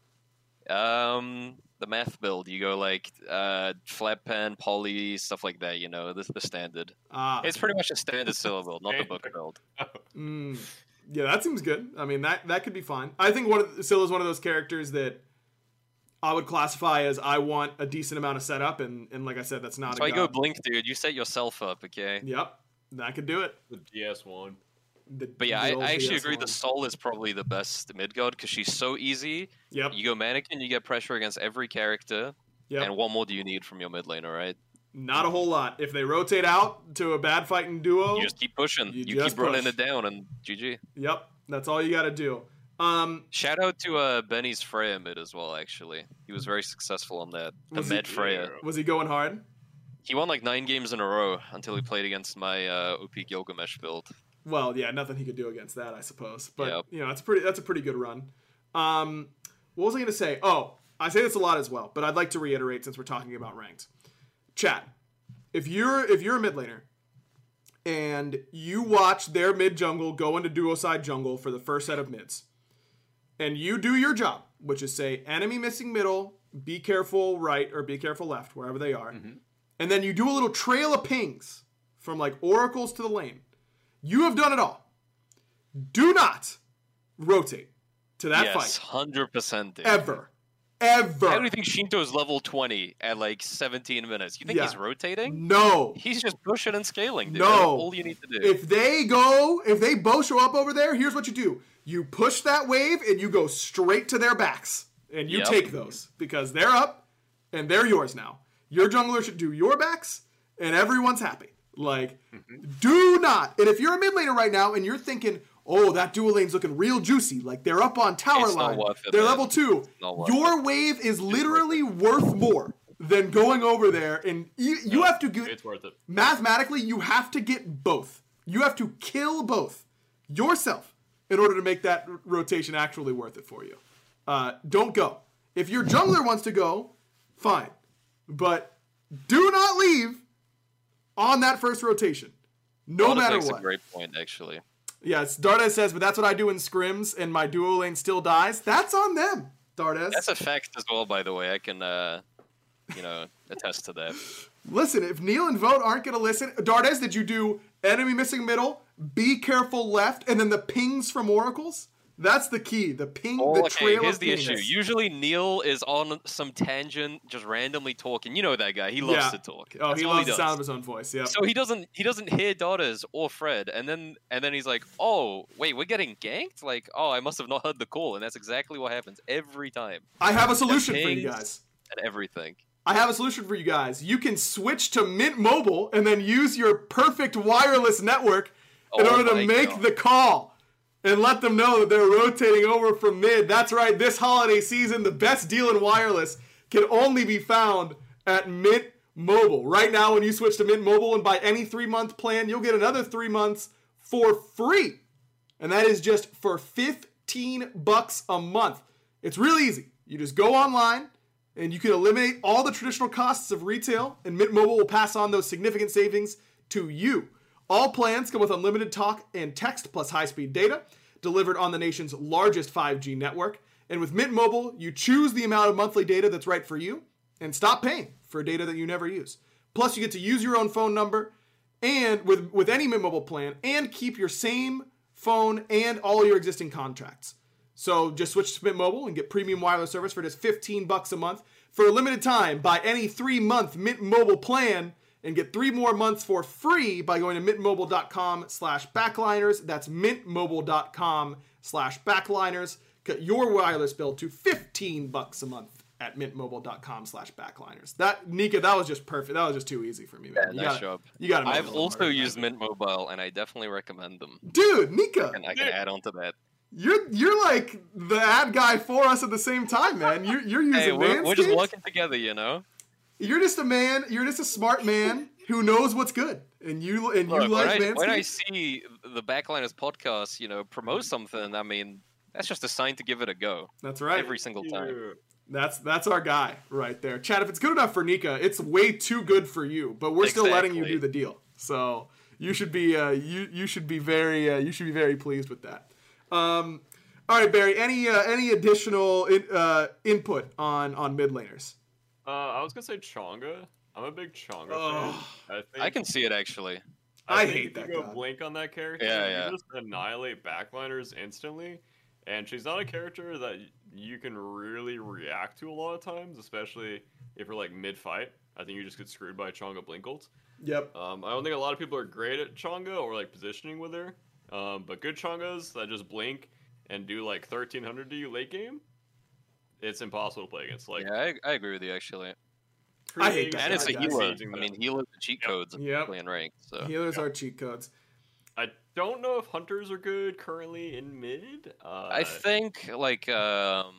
Um, the math build. You go like uh, flat pen, poly, stuff like that. You know, this the standard. Ah, It's pretty much a standard Scylla build, not the book build. mm, yeah, that seems good. I mean, that that could be fine. I think one of Scylla is one of those characters that I would classify as I want a decent amount of setup, and and like I said, that's not. That's a why you go god. blink, dude. You set yourself up, okay? Yep, that could do it. The G S one. The, But yeah, the I, old I actually D S agree. one. The Soul is probably the best mid god because she's so easy. Yep. You go mannequin, you get pressure against every character. Yep. And what more do you need from your mid laner, right? Not a whole lot. If they rotate out to a bad fighting duo, You just keep pushing. you You, just keep running push. it down, and G G. yep, that's all you got to do. Um, Shout out to uh, Benny's Freya mid as well. Actually, he was very successful on that. The Was he- Med Freya. was he going hard? He won like nine games in a row until he played against my uh, O P Gilgamesh build. Well, yeah, nothing he could do against that, I suppose. But Yep. you know, that's pretty. That's a pretty good run. Um, what was I going to say? Oh, I say this a lot as well, but I'd like to reiterate since we're talking about ranked. Chat, if you're if you're a mid laner and you watch their mid jungle go into duo side jungle for the first set of mids, and you do your job, which is say enemy missing middle, be careful right or be careful left, wherever they are, and then you do a little trail of pings from like oracles to the lane. You have done it all. Do not rotate to that yes, fight hundred percent. Dude. ever, ever. How do you think Shinto is level twenty at like seventeen minutes? You think Yeah. he's rotating? No, He's just pushing and scaling, dude. No. That's all you need to do. if they go, if they both show up over there, here's what you do: you push that wave and you go straight to their backs, and you Yep. take those because they're up and they're yours now. Your jungler should do your backs, and everyone's happy. Like, do not. And if you're a mid laner right now and you're thinking, oh, that dual lane's looking real juicy, like they're up on tower It's not line, worth it, they're man. level two, not worth your wave is literally worth more than going over there. And you, you have to get, It's worth it. mathematically, you have to get both. You have to kill both yourself in order to make that r- rotation actually worth it for you. Uh, don't go. If your jungler wants to go, fine. But do not leave on that first rotation. No Honestly, matter makes what. a great point, actually. Yes, Dardes says, but that's what I do in scrims and my duo lane still dies. That's on them, Dardes. That's a fact as well, by the way. I can, uh, you know, attest to that. Listen, if Neil and Vote aren't going to listen, Dardes, did you do enemy missing middle, be careful left, and then the pings from oracles? That's the key. The ping, Oh, the okay, trail here's of the pings. issue. Usually Neil is on some tangent, just randomly talking. You know that guy. He loves Yeah. to talk. Oh, That's he all loves he the does. sound of his own voice. Yeah. So he doesn't he doesn't hear Daughters or Fred, and then and then he's like, oh wait, we're getting ganked. Like, oh, I must have not heard the call, and that's exactly what happens every time. I have a solution for you pings. guys. And everything. I have a solution for you guys. You can switch to Mint Mobile and then use your perfect wireless network in Oh order to my make God. the call and let them know that they're rotating over from mid. That's right. This holiday season, the best deal in wireless can only be found at Mint Mobile. Right now, when you switch to Mint Mobile and buy any three-month plan, you'll get another three months for free. And that is just for fifteen bucks a month. It's real easy. You just go online and you can eliminate all the traditional costs of retail, and Mint Mobile will pass on those significant savings to you. All plans come with unlimited talk and text plus high-speed data delivered on the nation's largest five G network. And with Mint Mobile, you choose the amount of monthly data that's right for you and stop paying for data that you never use. Plus, you get to use your own phone number and with, with any Mint Mobile plan and keep your same phone and all your existing contracts. So just switch to Mint Mobile and get premium wireless service for just fifteen bucks a month. For a limited time, buy any three-month Mint Mobile plan and get three more months for free by going to mintmobile.com slash backliners. That's mintmobile.com slash backliners. Cut your wireless bill to fifteen bucks a month at mintmobile.com slash backliners. That, Nika, that was just perfect. That was just too easy for me, man. Yeah, you nice gotta, job. You gotta I've also used Mint Mobile, and I definitely recommend them. Dude, Nika. And I can add on to that. You're you're like the ad guy for us at the same time, man. You're you're using Hey, we're, we're just Manscaped? working together, you know. You're just a man. You're just a smart man who knows what's good, and you and you Look, when, like I, Manscaped. when I see the Backliners podcast, you know, promote something, I mean, that's just a sign to give it a go. That's right. Every single time. That's that's our guy right there, Chad. If it's good enough for Nika, it's way too good for you. But we're still letting you do the deal, so you should be uh, you you should be very uh, you should be very pleased with that. Um, all right, Barry. Any uh, any additional in, uh, input on on mid laners? Uh, I was gonna say Chonga. I'm a big Chonga Oh. fan. I, think, I can see it actually. I think hate if that you go god. blink on that character, Yeah, you yeah. just annihilate backliners instantly. And she's not a character that you can really react to a lot of times, especially if you're like mid-fight. I think you just get screwed by Chonga blink ult. Yep. Um, I don't think a lot of people are great at Chonga or like positioning with her. Um, but good Chongas that just blink and do like thirteen hundred to you late game, it's impossible to play against. Like, Yeah, I, I agree with you actually. I hate creating that And it's a guy. healer. using I them. mean, healers are cheat Yep. codes Yep. playing ranked. So Healers Yeah. are cheat codes. I don't know if hunters are good currently in mid. Uh, I think like um,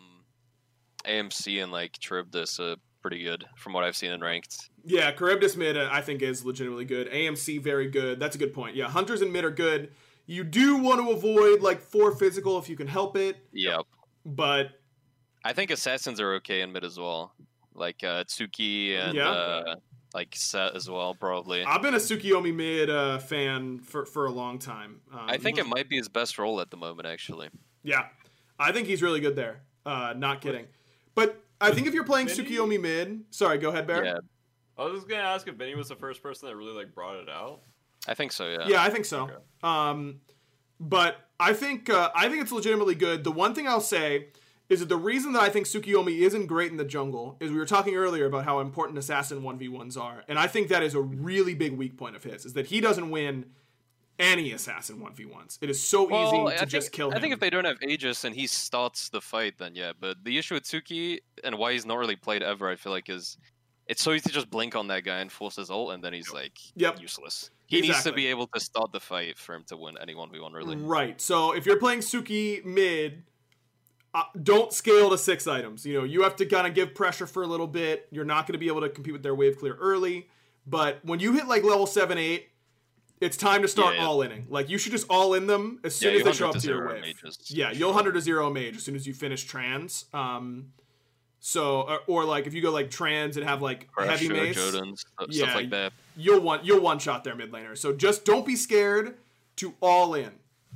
A M C and like Charybdis are pretty good from what I've seen in ranked. Yeah, Charybdis mid, uh, I think, is legitimately good. A M C, very good. That's a good point. Yeah, Hunters and mid are good. You do want to avoid, like, four physical if you can help it, Yep. but I think assassins are okay in mid as well. Like uh, Tsuki and Yeah. uh, like Set as well, probably. I've been a Tsukiyomi mid uh, fan for, for a long time. Um, I think it might be his best role at the moment, actually. Yeah, I think he's really good there. Uh, not kidding. But I think if you're playing Benny? Tsukiyomi mid... Sorry, go ahead, Bear. Yeah, I was just gonna ask if Benny was the first person that really like brought it out. I think so. Yeah. Yeah, I think so. Okay. Um, but I think uh, I think it's legitimately good. The one thing I'll say is that the reason that I think Tsukiyomi isn't great in the jungle is we were talking earlier about how important assassin one v ones are, and I think that is a really big weak point of his, is that he doesn't win any assassin one v ones. It is so Well, easy I to think, just kill him. I think if they don't have Aegis and he starts the fight, then yeah. But the issue with Tsuki and why he's not really played ever, I feel like, is it's so easy to just blink on that guy and force his ult, and then he's like Yep. useless. He needs to Exactly. be able to start the fight for him to win any one v one, really. Right. So if you're playing Suki mid, uh, don't scale to six items. You know, you have to kind of give pressure for a little bit. You're not going to be able to compete with their wave clear early. But when you hit like level seven, eight, it's time to start Yeah, yeah. all inning. Like, you should just all in them as soon Yeah, as they you show hundred up to to your zero wave. mages. Yeah, you'll hundred to zero mage as soon as you finish trans. Um, so or, or like if you go like trans and have like heavy Pressure, mace, Jodans, stuff Yeah, like that. you'll one you'll one shot their mid laner. So just don't be scared to all in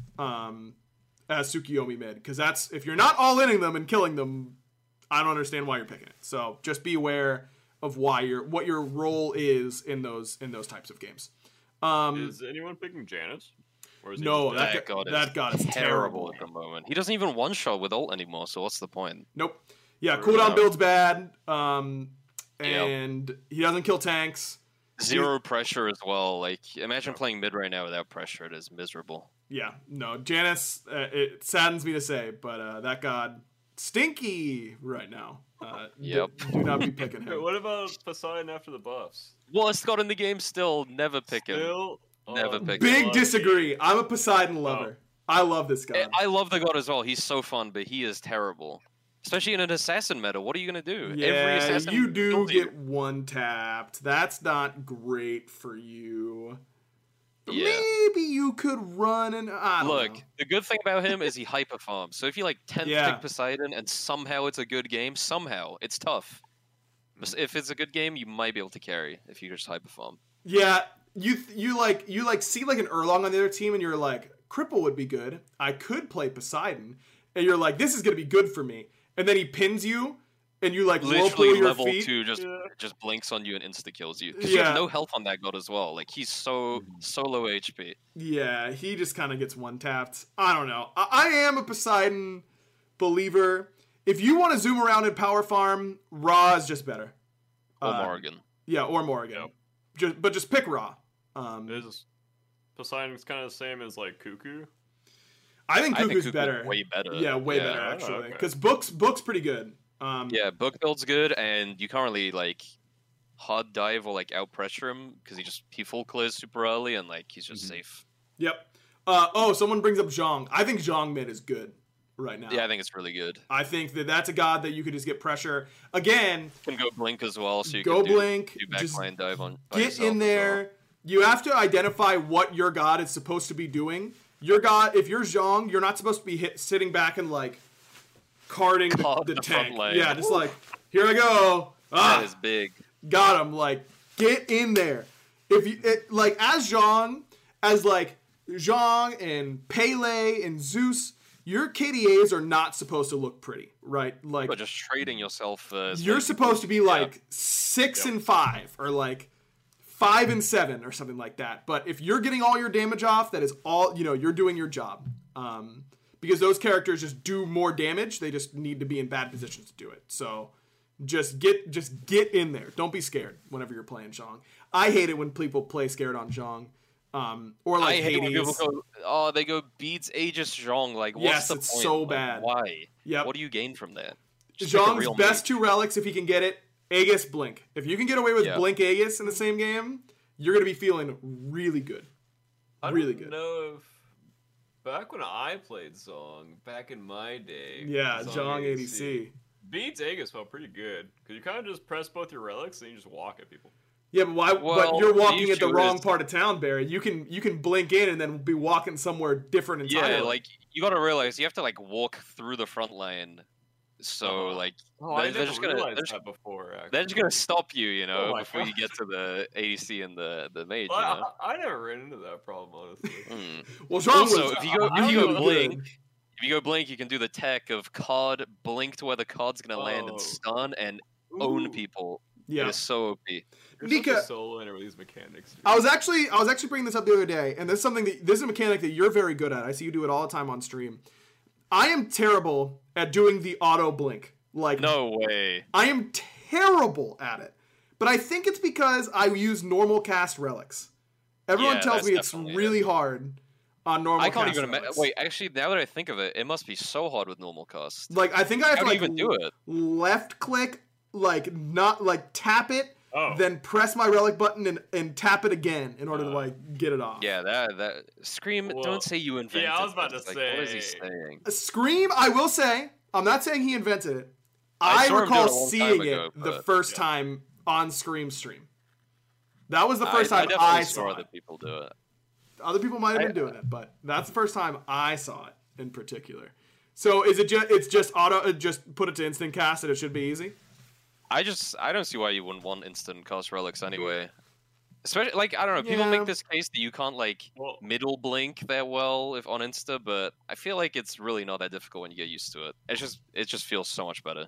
um, as Tsukiyomi mid, because that's if you're not all inning them and killing them, I don't understand why you're picking it. So just be aware of why your what your role is in those in those types of games. Um, Is anyone picking Janus? Or is he no, just that, That guy- god is that god is terrible terrible. at the moment. He doesn't even one shot with ult anymore. So what's the point? Nope. Yeah, Or cooldown no. build's bad, um, Yep. and he doesn't kill tanks. Zero pressure as well. Like imagine playing mid right now without pressure. It is miserable. Yeah, no, Janus, uh, it saddens me to say, but uh, that god, stinky right now. Uh, d- Yep. Do not be picking Wait, him. what about Poseidon after the buffs? Worst god in the game still. Never pick him. Still, Never oh, pick Big lucky. disagree. I'm a Poseidon lover. I love this I- god. I love the god as well. He's so fun, but he is terrible. Especially in an assassin meta. What are you gonna do? Every Yeah, assassin you do kills you. get one tapped. That's not great for you. Yeah. Maybe you could run and I don't Look, know. the good thing about him is he hyper farms. So if you like tenth Yeah. pick Poseidon and somehow it's a good game, somehow it's tough. But if it's a good game, you might be able to carry if you just hyper farm. Yeah, you th- you like you like see like an Erlong on the other team, and you're like, Cripple would be good. I could play Poseidon, and you're like, this is gonna be good for me. And then he pins you, and you like low pull Literally your level feet. two just Yeah. just blinks on you and insta kills you. Because you Yeah. have no health on that god as well. Like he's so so low H P. Yeah, he just kind of gets one tapped. I don't know. I, I am a Poseidon believer. If you want to zoom around and power farm, Ra is just better. Or Uh, Morgan. Yeah, or Morgan. Yep. Just but just pick Ra. Um, Is Poseidon's kind of the same as like Cuckoo? I think I think Cuckoo's Cuckoo's better. way better. Yeah, way Yeah. better Oh, actually. okay. Because Book's Book's pretty good. Um, Yeah, book build's good, and you can't really like hard dive or like out pressure him because he just he full clears super early and like he's just Mhm. safe. Yep. Uh, oh, someone brings up Zhong. I think Zhong mid is good right now. Yeah, I think it's really good. I think that that's a god that you could just get pressure. Again, You can go blink as well, so you go can do, blink. do Just backline dive on. by get yourself in as there. well. You have to identify what your god is supposed to be doing. Your god, if you're Zhong, you're not supposed to be hit, sitting back and like carding the, Card the the front tank. lane. Yeah, just like here I go. Ah, That is big. got him. Like get in there. If you it, like as Zhong, as like Zhong and Pele and Zeus, your K D As are not supposed to look pretty, right? Like But just trading yourself for. as you're many supposed to be people- like six and five or like five and seven or something like that. But if you're getting all your damage off, that is all, you know, you're doing your job. Um, because those characters just do more damage. They just need to be in bad positions to do it. So just get just get in there. Don't be scared whenever you're playing Zhong. I hate it when people play scared on Zhong. Um, or like I hate when Hades. people go, oh, they go beats Aegis Zhong. Like, what's Yes, the it's point? so Like, bad. why? Yep. What do you gain from that? Just pick a Zhong's real best mage. two relics, if he can get it, Aegis, Blink. If you can get away with Yeah. Blink Aegis in the same game, you're going to be feeling really good. I don't Really good. know if back when I played Zong, back in my day. Yeah, Zong Zhong A D C. Beats Aegis felt pretty good because you kind of just press both your relics and you just walk at people. Yeah, but why? Well, but you're the walking at the issue wrong is- part of town, Barry. You can you can blink in and then be walking somewhere different entirely. Yeah, like you gotta realize you have to like walk through the front line. So Uh-huh. like Oh, They're- I they're never just gonna- realized they're just- that before. Actually. they're just gonna stop you, you know, Oh my before you God. get to the A D C and the the mage. Well, You know? I, I never ran into that problem honestly. Mm. well, Zhong Also, was if you go I if you don't go know. blink, if you go blink, you can do the tech of card blink to where the card's gonna land Oh. and stun and own Ooh, people. yeah. It is so O P. You're Nika- such a solo in with these mechanics. dude. I was actually I was actually bringing this up the other day, and this is something that this is a mechanic that you're very good at. I see you do it all the time on stream. I am terrible at doing the auto blink. Like No way. I am terrible at it. But I think it's because I use normal cast relics. Everyone Yeah, tells that's me it's definitely really it. hard on normal I can't cast even imagine. relics. Wait, actually, now that I think of it, it must be so hard with normal cast. Like I think I have How to do you like even do it? left click, like not like tap it, Oh. then press my relic button and, and tap it again in order to Uh, like get it off. Yeah, that that Scream. Well, don't say you invented. yeah, I was about this. to Like, what is he say- saying? Scream, I will say, I'm not saying he invented it. I I, saw him do recall it a long time seeing ago, it the but- first yeah. time on Scream stream. That was the first I, time I, definitely I, saw saw other it. people do it. Other people might have I- been doing it, but that's the first time I saw it in particular. So is it just it's just auto uh, just put it to instant cast and it should be easy? I just I don't see why you wouldn't want instant cast relics anyway. Especially like I don't know, people Yeah. make this case that you can't like Well, middle blink that well if on Insta, but I feel like it's really not that difficult when you get used to it. It's just it just feels so much better.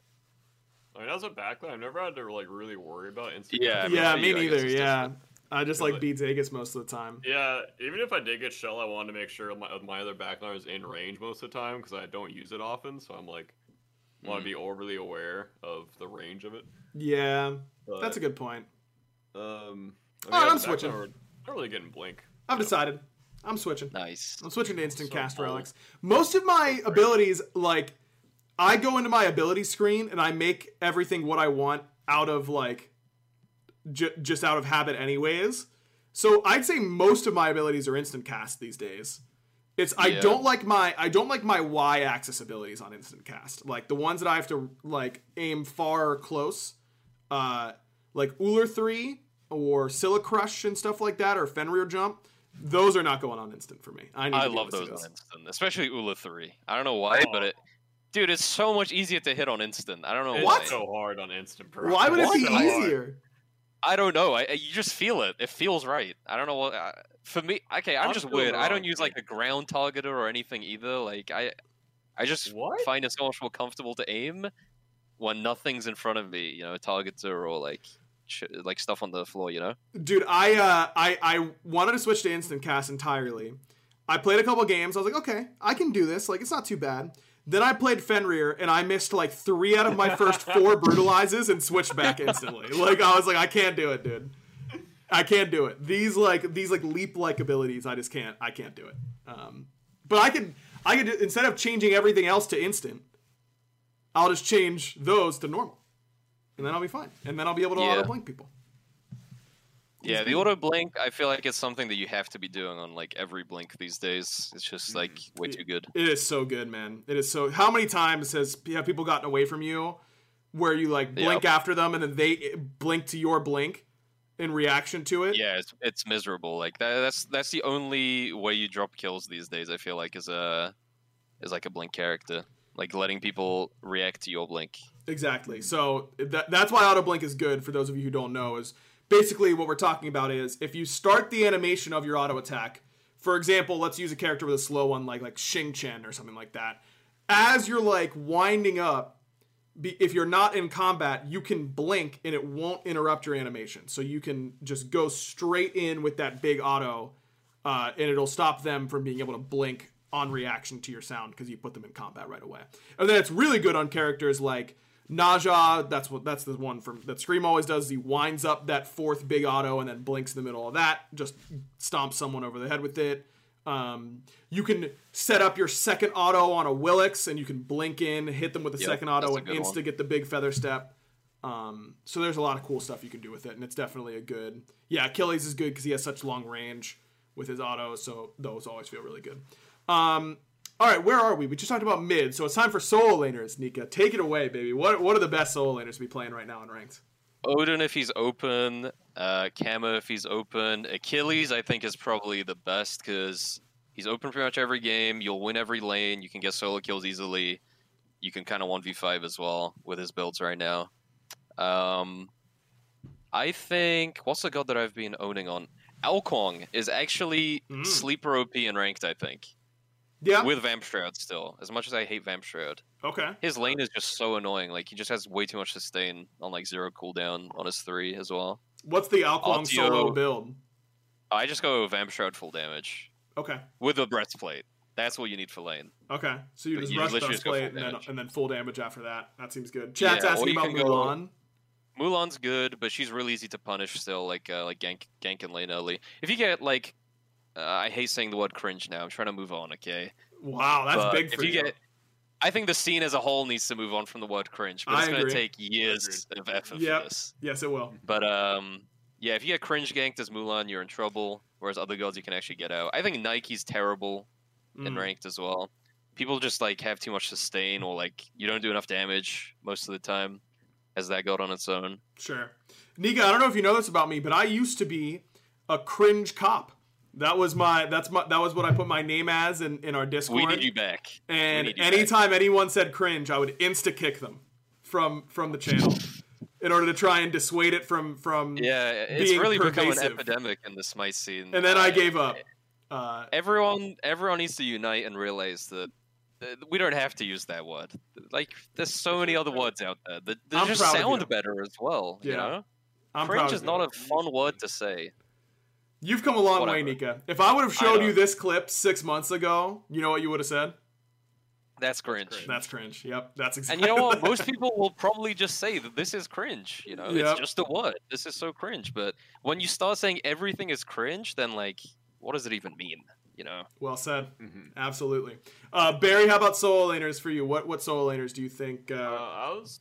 I mean, as a backline, I've never had to like really worry about instant. Yeah, cast. but Yeah, for me you, I guess neither. it's Yeah, different. I just Really? like beats Aegis most of the time. Yeah, even if I did get shell, I wanted to make sure my my other backline is in range most of the time because I don't use it often. So I'm like, want Mm. to be overly aware of the range of it. Yeah, But, that's a good point. Um, I Alright, as I'm a switching. backline, we're not really getting blink. I've decided. I'm switching. Nice. I'm switching to instant So cast cool. relics. Most of my abilities, like, I go into my ability screen and I make everything what I want out of like, j- just out of habit, anyways. So I'd say most of my abilities are instant cast these days. It's I Yeah. don't like my I don't like my Y axis abilities on instant cast. Like the ones that I have to like aim far or close, uh, like Uller three or Scylla Crush and stuff like that, or Fenrir Jump. Those are not going on instant for me. I need I to be love able to see those on instant, especially Ula three. I don't know why, Oh. but it, dude, it's so much easier to hit on instant. I don't know It's What? why. so hard on instant. Bro. Why would it It's be so hard. easier? I don't know. I, I- you just feel it. It feels right. I don't know what. Uh, for me, okay, I'm I'm just feeling weird. I don't wrong, use like- like a ground targeter or anything either. Like I, I just What? find it so much more comfortable to aim when nothing's in front of me. You know, targeter or like, sh- like stuff on the floor. You know. Dude, I uh I I wanted to switch to instant cast entirely. I played a couple games. I was like, okay, I can do this. Like, it's not too bad. Then I played Fenrir, and I missed like three out of my first four brutalizes and switched back instantly. Like, I was like, I can't do it, dude. I can't do it. These like these like leap like abilities, I just can't. I can't do it. Um, but I could I could instead of changing everything else to instant, I'll just change those to normal, and then I'll be fine. And then I'll be able to Yeah. auto blink people. Yeah, the auto blink, I feel like it's something that you have to be doing on like every blink these days. It's just like way too good. It is so good, man. It is so. How many times has have people gotten away from you, where you like blink Yep. after them and then they blink to your blink in reaction to it? Yeah, it's, it's miserable. Like that, that's that's the only way you drop kills these days. I feel like is a is like a blink character, like letting people react to your blink. Exactly. So that, that's why auto blink is good for those of you who don't know. Is basically what we're talking about is if you start the animation of your auto attack, for example, let's use a character with a slow one like like Xing Chen or something like that. As you're like winding up, be, if you're not in combat, you can blink and it won't interrupt your animation. So you can just go straight in with that big auto, uh, and it'll stop them from being able to blink on reaction to your sound because you put them in combat right away. And then it's really good on characters like Naja. That's what that's the one from that Scream always does. He winds up that fourth big auto and then blinks in the middle of that, just stomps someone over the head with it. Um, you can set up your second auto on a Willix and you can blink in, hit them with a Yep, second auto, that's a and good insta one. get the big feather step. Um, so there's a lot of cool stuff you can do with it, and it's definitely a good. Yeah, Achilles is good because he has such long range with his autos, so those always feel really good. Um, all right, where are we? We just talked about mid, so it's time for solo laners. Nika, take it away, baby. What what are the best solo laners to be playing right now in ranked? Odin if he's open, uh, Kama if he's open. Achilles I think is probably the best because he's open pretty much every game. You'll win every lane. You can get solo kills easily. You can kind of one v five as well with his builds right now. Um, I think what's the god that I've been owning on? Alkong is actually Mm. sleeper O P in ranked. I think Yeah. with Vamp Shroud still. As much as I hate Vamp Shroud, Okay. his lane is just so annoying. Like he just has way too much sustain on like zero cooldown on his three as well. What's the Alquang Altio- solo build? I just go Vamp Shroud full damage Okay. with a breastplate. That's what you need for lane. Okay. So you But just you rush literally just go breastplate full and then, damage. and then full damage after that. That seems good. Chat's Yeah, or asking you about can go- Mulan. Mulan's good, but she's really easy to punish still. Like uh, like gank gank and lane early. If you get like, uh, I hate saying the word cringe now. I'm trying to move on. Okay. Wow, that's But big if for you get, I think the scene as a whole needs to move on from the word cringe, but I it's going to agree. take years of effort Yep. for this. Yes, it will. But um, yeah, if you get cringe ganked as Mulan, you're in trouble. Whereas other gods you can actually get out. I think Nike's terrible in Mm. ranked as well. People just like have too much sustain, or like you don't do enough damage most of the time as that god on its own. Sure. Nika, I don't know if you know this about me, but I used to be a cringe cop. That was my that's my that was what I put my name as in, in our Discord. We need you back. We And need you back. anytime anyone said cringe, I would insta kick them from from the channel in order to try and dissuade it from from Yeah, it's being really become an pervasive. epidemic in the Smite scene. And then I Uh, gave up. Uh, Everyone, everyone needs to unite and realize that uh, we don't have to use that word. Like, there's so many other words out there that, that I'm just proud of sound you. better as well. You Yeah. know, I'm proud cringe of is you. not a fun word to say. You've come a long way, Whatever. Nika. If I would have I showed know. you this clip six months ago, you know what you would have said? That's cringe. cringe. That's cringe. Yep, that's And exactly. you know what? Most people will probably just say that this is cringe. You know, Yep. it's just a word. This is so cringe. But when you start saying everything is cringe, then like, what does it even mean? You know. Well said. Mhm. Absolutely. Uh, Barry, how about solo laners for you? What what solo laners do you think? Uh, Uh, I was,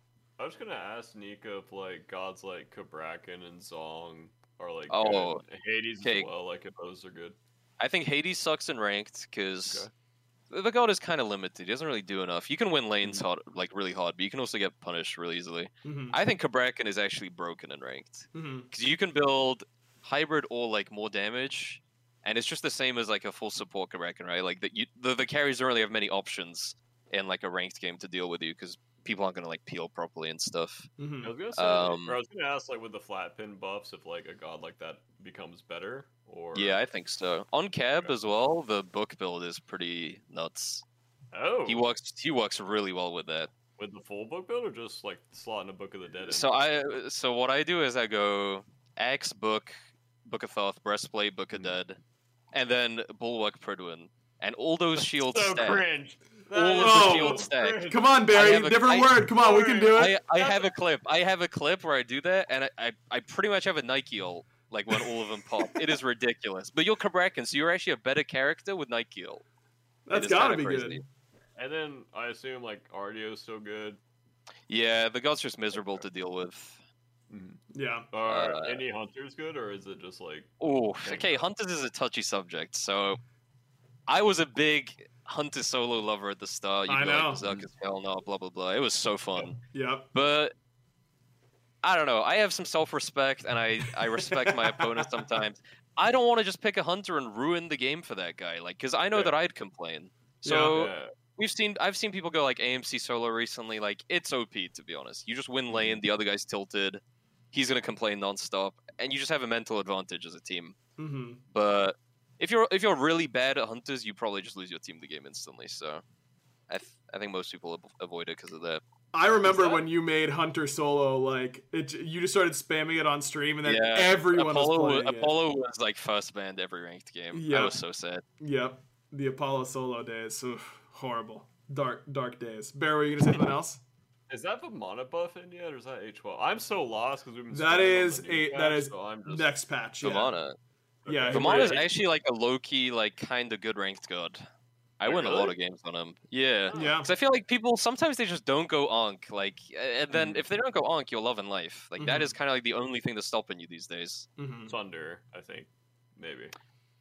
I was gonna ask Nika if like gods like Kabrakan and Zong are like Oh, good. Hades okay. as well. Like if those are good. I think Hades sucks in ranked because the god is kind of limited. He doesn't really do enough. You can win lanes hard, like really hard, but you can also get punished really easily. mhm, I think Kabrakan is actually broken in ranked mhm. because you can build hybrid or like more damage, and it's just the same as like a full support Kabrakan, right? Like that, you the, the carries don't really have many options in like a ranked game to deal with you because people aren't gonna like peel properly and stuff. Mhm. I was gonna say, Um, or I was gonna ask like with the flat pin buffs if like a god like that becomes better or Yeah, I think so. On Cab as well, the book build is pretty nuts. oh He works he works really well with that. with the full book build or just like slotting a Book of the Dead in? So I so what I do is I go Axe, Book, Book of Thoth, Breastplate, Book of Dead, and then Bulwark, Pridwin, and all those shields so stack. cringe. That All is of the so shields stack. cringe. Come on, Barry. have a- Different I- word. Come on, we can do it. I, I have a clip. I have a clip where I do that, and I, I, I pretty much have a Nike ult, like when all of them pop. It is ridiculous. But you're Kabrakan, so you're actually a better character with Nike ult. That's is gotta kinda be crazy. good. and then I assume like Ardio's still good. Yeah, the god's just miserable to deal with. Yeah. Are Uh, any hunters good, or is it just like? Oh, Okay. okay. Hunters is a touchy subject. So, I was a big Hunter solo lover at the start. You I go know. like berserk as hell, no, blah blah blah. It was so fun. Yep. But I don't know. I have some self-respect, and I I respect my opponent sometimes. I don't want to just pick a hunter and ruin the game for that guy, like, because I know Yeah. that I'd complain. So Yeah. we've seen, I've seen people go like A M C solo recently. Like, it's O P, to be honest. You just Mm-hmm. win lane, the other guy's tilted, he's gonna complain nonstop, and you just have a mental advantage as a team. Mm-hmm. But if you're if you're really bad at hunters, you probably just lose your team the game instantly. So I th- I think most people av- avoid it because of that. I remember that- when you made Hunter solo, like it, you just started spamming it on stream, and then Yeah, everyone Apollo, was wa- playing it. Apollo was like first banned every ranked game. Yeah. That was so sad. Yep, the Apollo solo days, oof, horrible, dark, dark days. Bear, were you gonna say something else? Is that the mana buff in yet, or is that A twelve? I'm so lost because we've been. That spamming on is the new a patch, that is so I'm just... next patch. Yeah, Vamana. yeah. Okay. Vamana is right. actually like a low key, like kind of good ranked god. I Wait, win a lot really? of games on him. Yeah. Oh. Yeah, Because I feel like people sometimes they just don't go onk, like, and then Mhm. if they don't go onk, you're loving life. Like that Mhm. is kind of like the only thing that's stopping you these days. hmm Thunder, I think, maybe.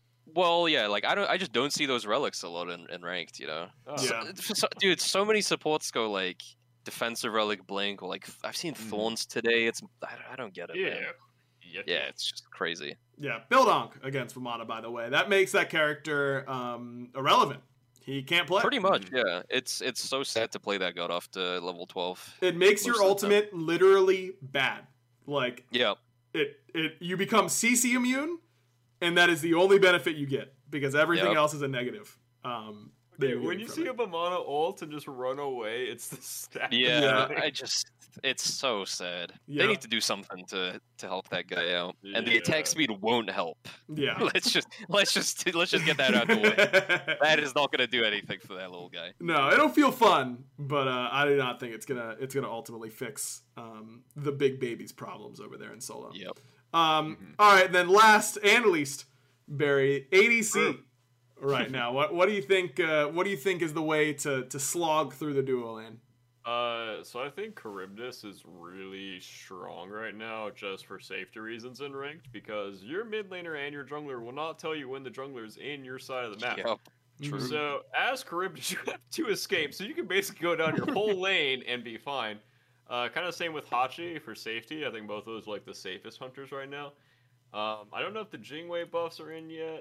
Well, yeah, like I don't, I just don't see those relics a lot in, in ranked, you know. Oh. Yeah. So, so- dude, so many supports go like defensive relic blink, or like I've seen Mhm. thorns today. It's I, I don't get it. Yeah. man. Yeah. Mm-hmm. Yeah, it's just crazy. yeah. Build Onk against Vamana, by the way. That makes that character um, irrelevant. He can't play. Pretty much, yeah. It's it's so sad to play that god after level twelve. It makes your Most of the time. ultimate literally bad. Like Yeah. it, it you become C C immune, and that is the only benefit you get because everything Yep. else is a negative. Um, that Okay, you're when getting you from see it. a Vamana ult and just run away, it's the sad. Yeah, Yeah. I just it's so sad. Yeah. They need to do something to to help that guy out. And the Yeah. attack speed won't help. Yeah. let's just let's just let's just get that out of the way. That is not going to do anything for that little guy. No, it'll feel fun, but uh, I do not think it's gonna it's gonna ultimately fix um, the big baby's problems over there in solo. Yep. Um, Mhm. all right, then last and least, Barry, A D C Sure. right now. What what do you think? Uh, what do you think is the way to to slog through the duo lane? Uh, so I think Charybdis is really strong right now, just for safety reasons in ranked, because your mid laner and your jungler will not tell you when the jungler is in your side of the map. Yep. True. So as Charybdis, you have two escapes, so you can basically go down your whole lane and be fine. Uh, kind of same with Hachi for safety. I think both of those are like the safest hunters right now. Um, I don't know if the Jingwei buffs are in yet.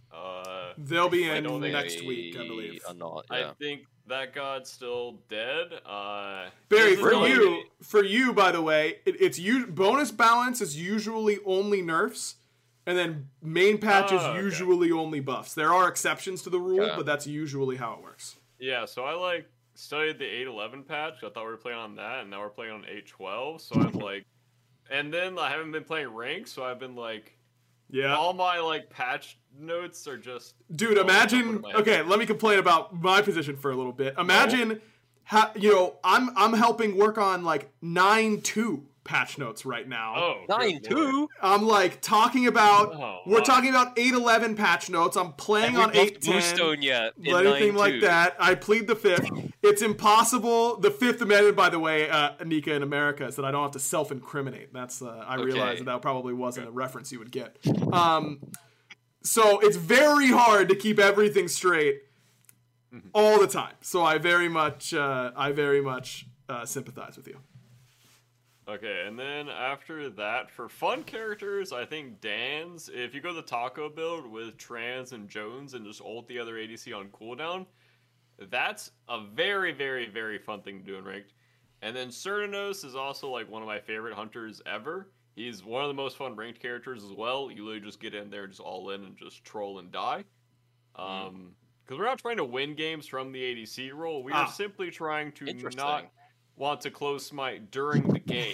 Uh, They'll be I in don't think next week, I believe. Are not, yeah. I think that god's still dead. Uh, Barry, this is for Really? you, for you, by the way, it, it's you. Bonus balance is usually only nerfs, and then main patch is Oh, okay. usually only buffs. There are exceptions to the rule, Okay. but that's usually how it works. Yeah, so I like studied the eight eleven patch. I thought we were playing on that, and now we're playing on eight twelve. So I'm like, and then I haven't been playing rank, so I've been like, Yeah. all my like patch notes are just Dude, Oh, imagine. what am I- Okay, let me complain about my position for a little bit. Imagine, ha, you know, I'm I'm helping work on like nine two patch notes right now. oh good Nine lord. two. I'm like talking about. Oh, we're my. talking about eight eleven patch notes. I'm playing on eight ten. Bluestone yet? in Anything nine like two. that. I plead the fifth. It's impossible. The Fifth Amendment, by the way, uh, Anika in America, is that I don't have to self-incriminate. That's uh, I Okay. realize that that probably wasn't a reference you would get. Um, so it's very hard to keep everything straight all the time. So I very much, uh, I very much uh, sympathize with you. Okay, and then after that, for fun characters, I think Dan's, if you go the taco build with Trans and Jones and just ult the other A D C on cooldown, that's a very, very, very fun thing to do in ranked. And then Certanos is also like one of my favorite hunters ever. He's one of the most fun ranked characters as well. You literally just get in there, just all in, and just troll and die. Um, because we're not trying to win games from the A D C role. We Ah. are simply trying to Interesting. not want to close smite during the game.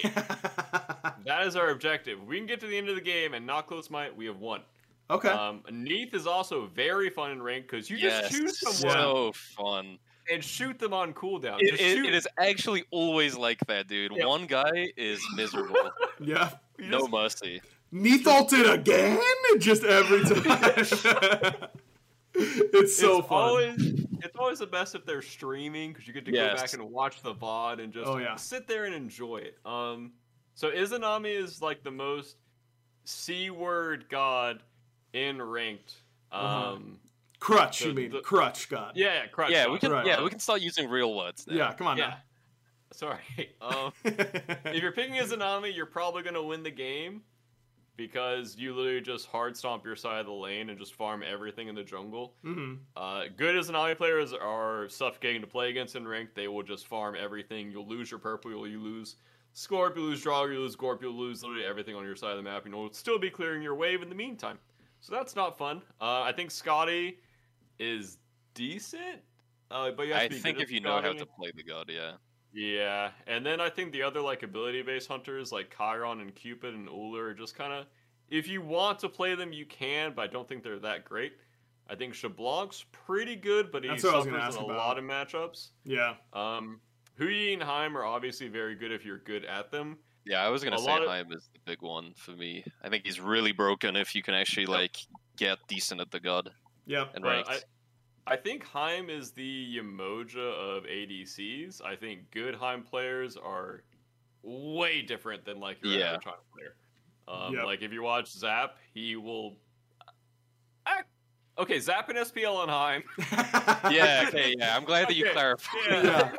That is our objective. We can get to the end of the game and not close smite, we have won. Okay. Um, Neath is also very fun in rank because you Yes, just choose someone so fun. and shoot them on cooldown. It, Just it- shoot. it is actually always like that, dude. Yeah. One guy is miserable. yeah. You No just- mercy. Neath ulted again? Just every time. It's so it's fun. always it's always the best if they're streaming because you get to Yes. go back and watch the V O D and just Oh, yeah. sit there and enjoy it. Um, so Izanami is like the most C word god in ranked. Um, Uh-huh. Crutch, The- you mean? the- Crutch God. yeah, yeah, crutch Yeah, god. we can. Right. Yeah, we can start using real words now. Yeah, come on Yeah. Sorry. Um, now. if you're picking Izanami, you're probably gonna win the game because you literally just hard stomp your side of the lane and just farm everything in the jungle. hmm Uh, good Izanami players are suffocating to play against in ranked. They will just farm everything. You'll lose your purple, you'll you lose Scorp, you lose Draw, you lose Gorp, you'll lose literally everything on your side of the map. And you'll still be clearing your wave in the meantime. So that's not fun. Uh, I think Scotty is decent, uh, but you have I to be think good if at you know how Scotty. to play the god, yeah. Yeah, and then I think the other like ability-based hunters like Chiron and Cupid and Uller are just kind of, if you want to play them, you can, but I don't think they're that great. I think Shablanc's pretty good, but he That's what I was suffers gonna ask in a about. lot of matchups. Yeah. Um, Huyi and Heim are obviously very good if you're good at them. Yeah, I was gonna A say lot of- Heim is the big one for me. I think he's really broken if you can actually like get decent at the god Yep. and But ranked. I, I think Heim is the Yemoja of A D Cs. I think good Heim players are way different than like your Yeah. average Heim player. Um, Yep. Like if you watch Zap, he will. Ah, okay, Zap and S P L and Heim. Yeah, okay, yeah. I'm glad that you Okay, clarified. Yeah.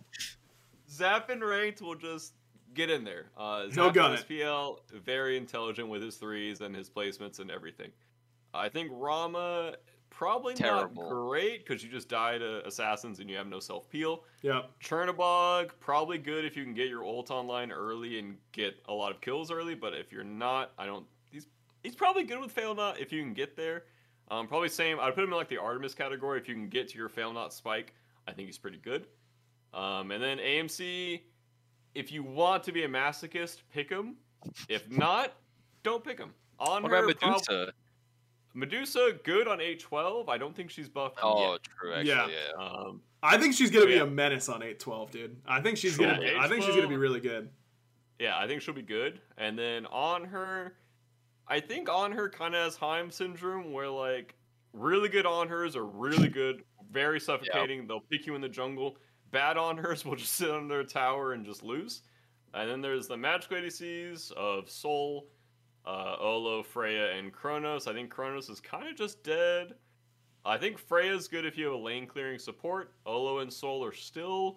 Zap and Ranked will just get in there. Uh, He'll Zap gun and it. S P L, very intelligent with his threes and his placements and everything. I think Rama, probably Terrible. not great because you just die to assassins and you have no self peel. Yep. Chernobog, probably good if you can get your ult online early and get a lot of kills early, but if you're not, I don't. He's he's probably good with Fail Not if you can get there. Um, probably same. I'd put him in like the Artemis category. If you can get to your Fail Not spike, I think he's pretty good. Um, and then A M C, if you want to be a masochist, pick him. If not, don't pick him. On What her, about prob- Medusa? Medusa, good on eight twelve. I don't think she's buffed Oh, yet. true. Actually, Yeah. yeah. Um, I think she's gonna be Yeah. a menace on eight twelve, dude. I think she's Sure. gonna. Be, I think she's gonna be eight twelve. really good. Yeah, I think she'll be good. And then on her, I think on her kind of has Heim syndrome, where like really good on hers are really good, very suffocating. They'll pick you in the jungle. Bad on hers will just sit under a tower and just lose. And then there's the magical A D Cs of Soul, uh, Olo, Freya, and Kronos. I think Kronos is kind of just dead. I think Freya's good if you have a lane clearing support. Olo and Soul are still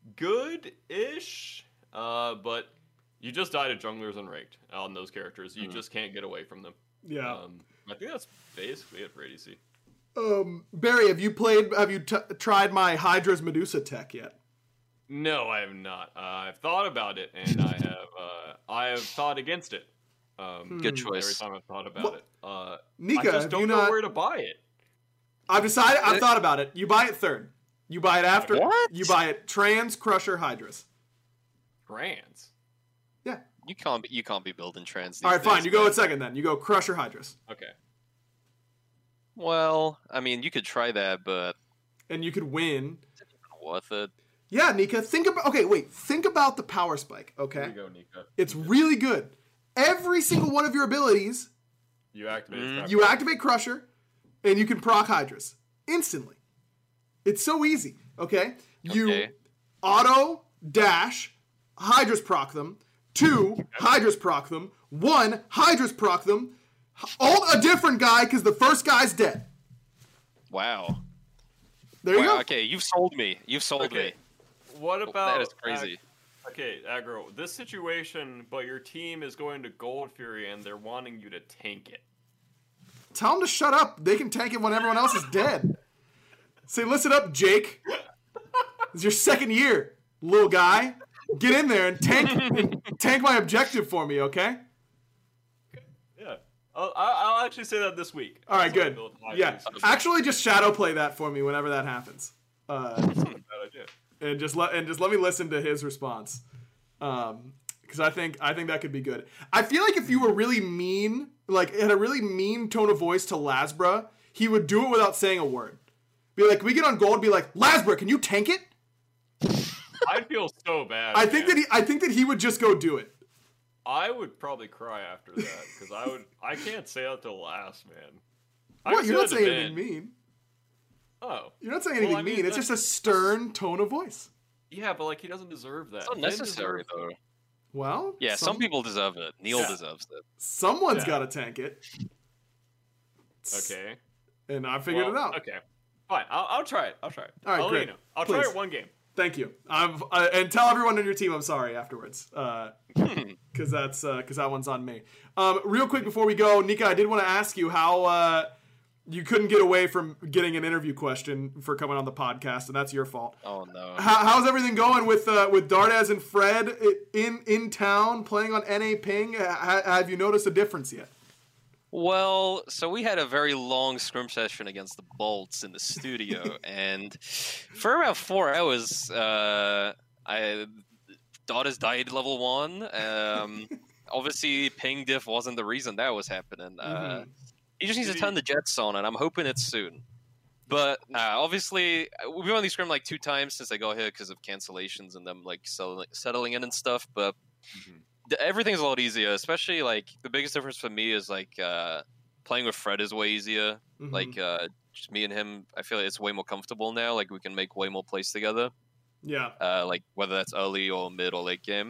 good-ish, uh, but you just die to junglers and raked on those characters. You Mhm. just can't get away from them. Yeah. Um, I think that's basically it for A D C. Um, Barry, have you played? Have you t- tried my Hydra's Medusa tech yet? No, I have not. Uh, I've thought about it, and I have uh, I have thought against it. Um, Good Hmm. Every choice. time I've thought about What- it, uh, Nika, I just have don't you know not? where to buy it. I've decided. I've thought about it. You buy it third. You buy it after. What? You buy it Trans Crusher Hydras. Trans. Yeah. You can't be. You can't be building trans. All these right, fine. days, You go man. with second then. You go Crusher Hydras, Okay. Well, I mean, you could try that, but and you could win. worth it. Yeah, Nika. Think about. Okay, wait. Think about the power spike. Here Okay, you go, Nika. it's really good. Every single one of your abilities, You activate. Mm. that you activate Crusher, and you can proc Hydras instantly. It's so easy. Okay, you Okay. auto dash Hydras proc them. Two Hydras proc them. One Hydras proc them. Ult a different guy because the first guy's dead. Wow. There you Wow, go. okay, you've sold me. You've sold Okay. me. What about that is crazy. Ag- okay, aggro. This situation, but your team is going to Gold Fury and they're wanting you to tank it. Tell them to shut up. They can tank it when everyone else is dead. Say, listen up, Jake. It's your second year, little guy. Get in there and tank and tank my objective for me, okay? Yeah. I'll, I'll I'll actually say that this week. All right, So I good. build high Yeah, base. actually, just shadow play that for me whenever that happens, uh, That's not a bad idea. and just let and just let me listen to his response, um, because I think I think that could be good. I feel like if you were really mean, like had a really mean tone of voice to Lasbra, he would do it without saying a word. Be like, we get on gold, be like, Lasbra, can you tank it? I'd feel so bad. I think man. that he, I think that he would just go do it. I would probably cry after that because I would. I can't say that to last, man. I What? can You're not that to saying Ben. anything mean. Oh. You're not saying anything Well, I mean, mean. It's that's- just a stern tone of voice. Yeah, but like he doesn't deserve that. It's Finn unnecessary deserves- though. Well, Yeah, some, people deserve it. Neil Yeah. deserves it. Someone's Yeah. got to tank it. Okay. And I figured Well, it out. Okay. Fine. I'll, I'll try it. I'll try it. All right, I'll great. let you know. I'll Please. try it one game. Thank you. I'm, uh, and tell everyone on your team I'm sorry afterwards, because that's because that one's on me. Um, real quick before we go, Nika, I did want to ask you how uh, you couldn't get away from getting an interview question for coming on the podcast, and that's your fault. Oh no. How, how's everything going with uh, with Dardaz and Fred in in town playing on N A Ping? Ha, have you noticed a difference yet? Well, so we had a very long scrim session against the Bolts in the studio, and for about four hours, uh, I Daughters died level one. Um, obviously, ping diff wasn't the reason that was happening. Uh, Mhm. He just needs Did to he- turn the jets on, and I'm hoping it's soon. But nah, obviously, we've only scrimmed like two times since I got here because of cancellations and them like settling, settling in and stuff. But Mhm. th- everything's a lot easier. Especially like the biggest difference for me is like uh, playing with Fred is way easier. Mhm. Like uh, just me and him, I feel like it's way more comfortable now. Like we can make way more plays together. Yeah. Uh, like whether that's early or mid or late game,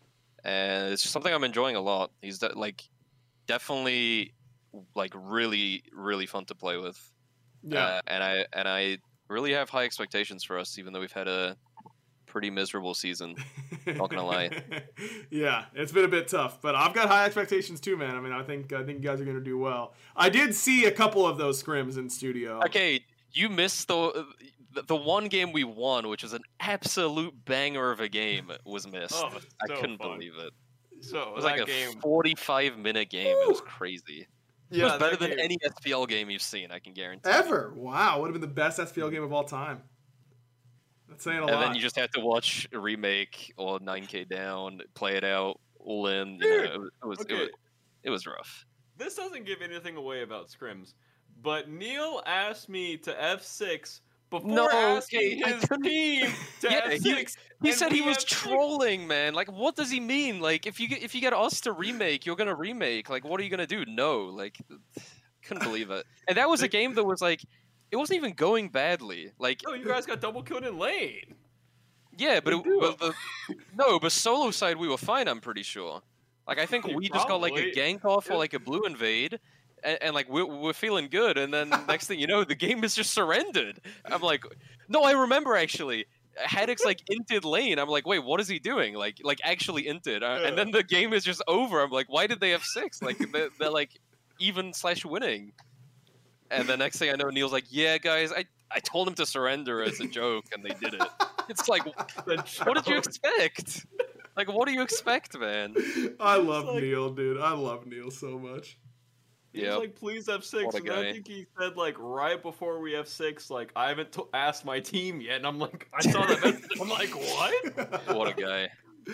and it's just something I'm enjoying a lot. He's de- like definitely like really really fun to play with. Yeah. Uh, and I and I really have high expectations for us, even though we've had a pretty miserable season. Not gonna lie. Yeah, it's been a bit tough, but I've got high expectations too, man. I mean, I think I think you guys are gonna do well. I did see a couple of those scrims in studio. Okay, you missed the the one game we won, which was an absolute banger of a game, was missed. Oh, I so couldn't fun. believe it. So It was that like a game. forty-five minute game. It was crazy. It Yeah, was better that than game- any S P L game you've seen, I can guarantee. Ever? Wow, would have been the best S P L game of all time. That's saying a And lot. then you just had to watch a remake or nine K down, play it out, all in. You Dude, know, it was, it was, okay. it was it was rough. This doesn't give anything away about scrims, but Neil asked me to F six before No, asking okay, I his couldn't- team to Yeah, F he- six. He and said he we was F six. trolling, man. Like, what does he mean? Like, if you get, if you get us to remake, you're gonna remake. Like, what are you gonna do? No, like, couldn't believe it. And that was a game that was like, it wasn't even going badly. Like, No, you guys got double killed in lane. yeah, but, You it, do. but the, no, but solo side we were fine. I'm pretty sure. Like, I think You we just got like a probably- gank off or yeah. like a blue invade. And, and like we're, we're feeling good, and then next thing you know, the game is just surrendered. I'm like, no, I remember actually. Haddock's like inted lane. I'm like, wait, what is he doing? Like, like actually inted, uh, Yeah. and then the game is just over. I'm like, why did they have six? Like they're, they're like even slash winning. And the next thing I know, Neil's like, yeah, guys, I I told him to surrender as a joke, and they did it. It's like, what did you expect? Like, what do you expect, man? I love like- Neil, dude. I love Neil so much. He was Yep. like, please F six. What a And I guy. think he said, like, right before we F six, like, I haven't t- asked my team yet. And I'm like, I saw that message. I'm like, what? What a guy.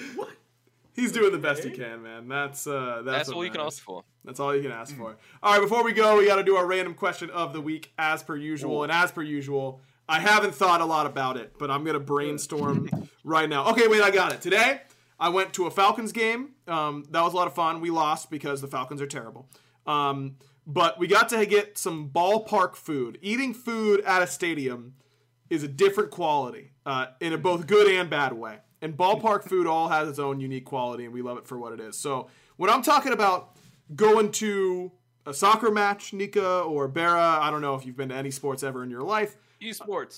He's doing the best he Okay. can, man. That's uh, that's, That's what all you can matters. ask for. That's all you can ask for. All right, before we go, we got to do our random question of the week, as per usual. And as per usual, I haven't thought a lot about it, but I'm gonna brainstorm right now. Okay, wait, I got it. Today, I went to a Falcons game. Um, that was a lot of fun. We lost because the Falcons are terrible. Um, but we got to get some ballpark food. Eating food at a stadium is a different quality uh, in a both good and bad way. And ballpark food all has its own unique quality, and we love it for what it is. So when I'm talking about going to a soccer match, Nika or Bera, I don't know if you've been to any sports ever in your life. Esports.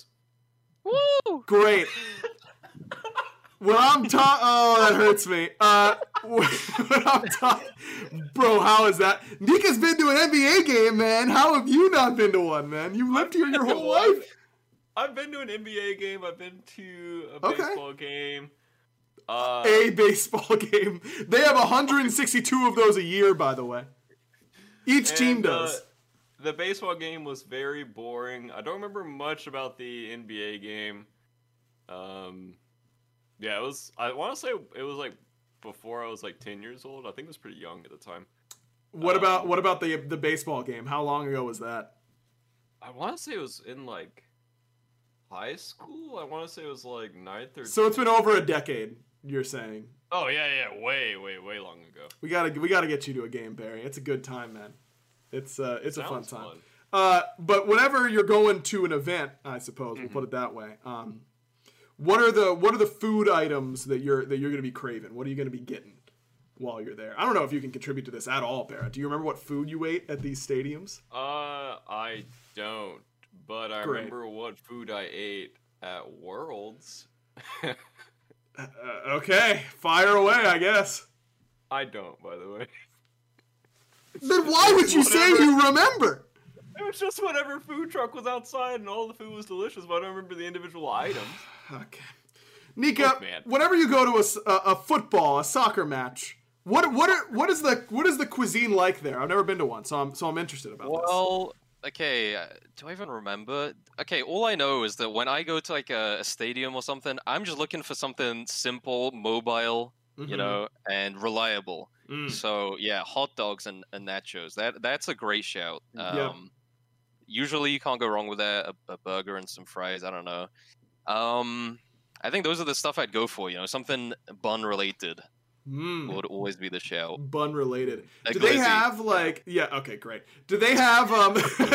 Woo! Great. When I'm talking, oh, that hurts me. Uh, when I'm talking, bro, how is that? Nika's been to an N B A game, man. How have you not been to one, man? You lived here your whole life. I've been to an N B A game. I've been to a Okay. baseball game. Uh, A baseball game. They have one hundred sixty-two of those a year, by the way. Each team and, uh, does. the baseball game was very boring. I don't remember much about the N B A game. Um, yeah, it was. I want to say it was like before I was like ten years old. I think I was pretty young at the time. What um, about what about the the baseball game? How long ago was that? I want to say it was in like high school. I want to say it was like ninth or. So it's been over a decade. You're saying Oh yeah, yeah, way, way, way long ago. we gotta we gotta get you to a game, Barry. It's a good time, man. It's uh it's a fun Sounds time. fun. Uh, but whenever you're going to an event, I suppose we'll Mm-hmm. put it that way. Um, what are the what are the food items that you're that you're going to be craving? What are you going to be getting while you're there? I don't know if you can contribute to this at all, Barrett. Do you remember what food you ate at these stadiums? Uh, I don't, but I Great. remember what food I ate at Worlds. Uh, okay, fire away, I guess. I don't, by the way. Then why would you say Whatever. you remember? It was just whatever food truck was outside, and all the food was delicious, but I don't remember the individual items. Okay. Nika, Look, man. whenever you go to a, s- a- a football, a soccer match, what what are, what is the what is the cuisine like there? I've never been to one, so I'm so I'm interested about this. Well, okay, uh, do I even remember? Okay, all I know is that when I go to like a, a stadium or something, I'm just looking for something simple, mobile, Mhm. you know, and reliable. Mm. So yeah, hot dogs and, and nachos. That that's a great shout. Um, Yeah. Usually you can't go wrong with that. A, a burger and some fries. I don't know. Um, I think those are the stuff I'd go for. You know, something bun related Mm. would always be the shout. Bun related. A Do they glizzy. have like yeah? Okay, great. Do they have um?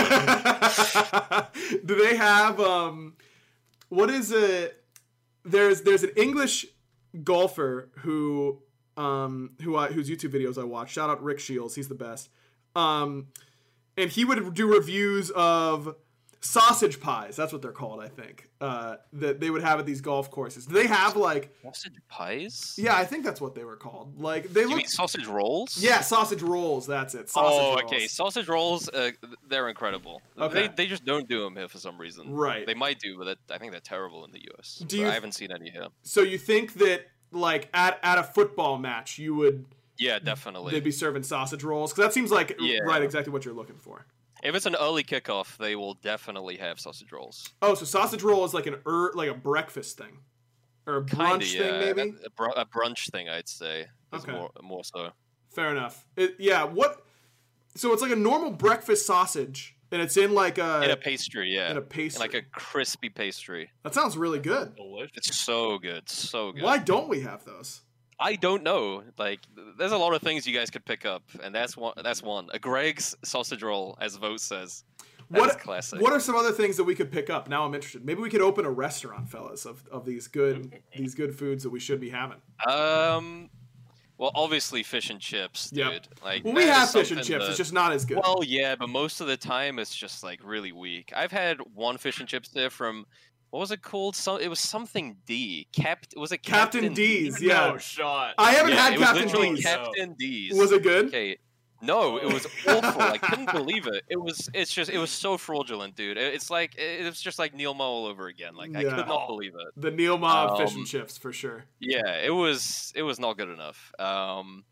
do they have um? What is it? There's there's an English golfer who um who I, whose YouTube videos I watch. Shout out Rick Shields. He's the best. Um, and he would do reviews of sausage pies. That's what they're called, I think. Uh, that they would have at these golf courses. Do they have like? Sausage pies? Yeah, I think that's what they were called. Like they You look. mean sausage rolls? Yeah, sausage rolls. That's it. Sausage Oh, rolls. okay. Sausage rolls, uh, they're incredible. Okay. They, they just don't do them here for some reason. Right. They might do, but that, I think they're terrible in the U S. Do But you- I haven't seen any here. So you think that like at at a football match you would Yeah, definitely. they'd be serving sausage rolls? Because that seems like Yeah. right exactly what you're looking for. If it's an early kickoff, they will definitely have sausage rolls. Oh, so sausage roll is like an er, like a breakfast thing, or a Kinda, brunch yeah. thing, maybe. A, br- a brunch thing, I'd say. Is Okay. more, more so. Fair enough. It, yeah. What? So it's like a normal breakfast sausage, and it's in like a. In a pastry, yeah. in a In pastry. like a crispy pastry. That sounds really good. Delicious. It's so good, so good. Why don't we have those? I don't know. Like, there's a lot of things you guys could pick up, and that's one. That's one. A Greg's sausage roll, as Vote says. That's What classic. What are some other things that we could pick up? Now I'm interested. Maybe we could open a restaurant, fellas, of, of these good these good foods that we should be having. Um, well, obviously fish and chips, dude. Yep. Like, Well, we that have is fish and something chips. that- It's just not as good. Well, yeah, but most of the time it's just like really weak. I've had one fish and chips there from what was it called? So it was something D. Cap was it Captain, Captain D's, D? yeah. No shot. I haven't Yeah, had it was Captain literally D's. Captain D's. Was it good? Okay. No, it was awful. I couldn't believe it. It was. It's just. It was so fraudulent, dude. It- It's like. It was just like Neil Mo all over again. Like I Yeah. could not believe it. The Neil Ma fish Um, and chips for sure. Yeah, it was. It was not good enough. Um,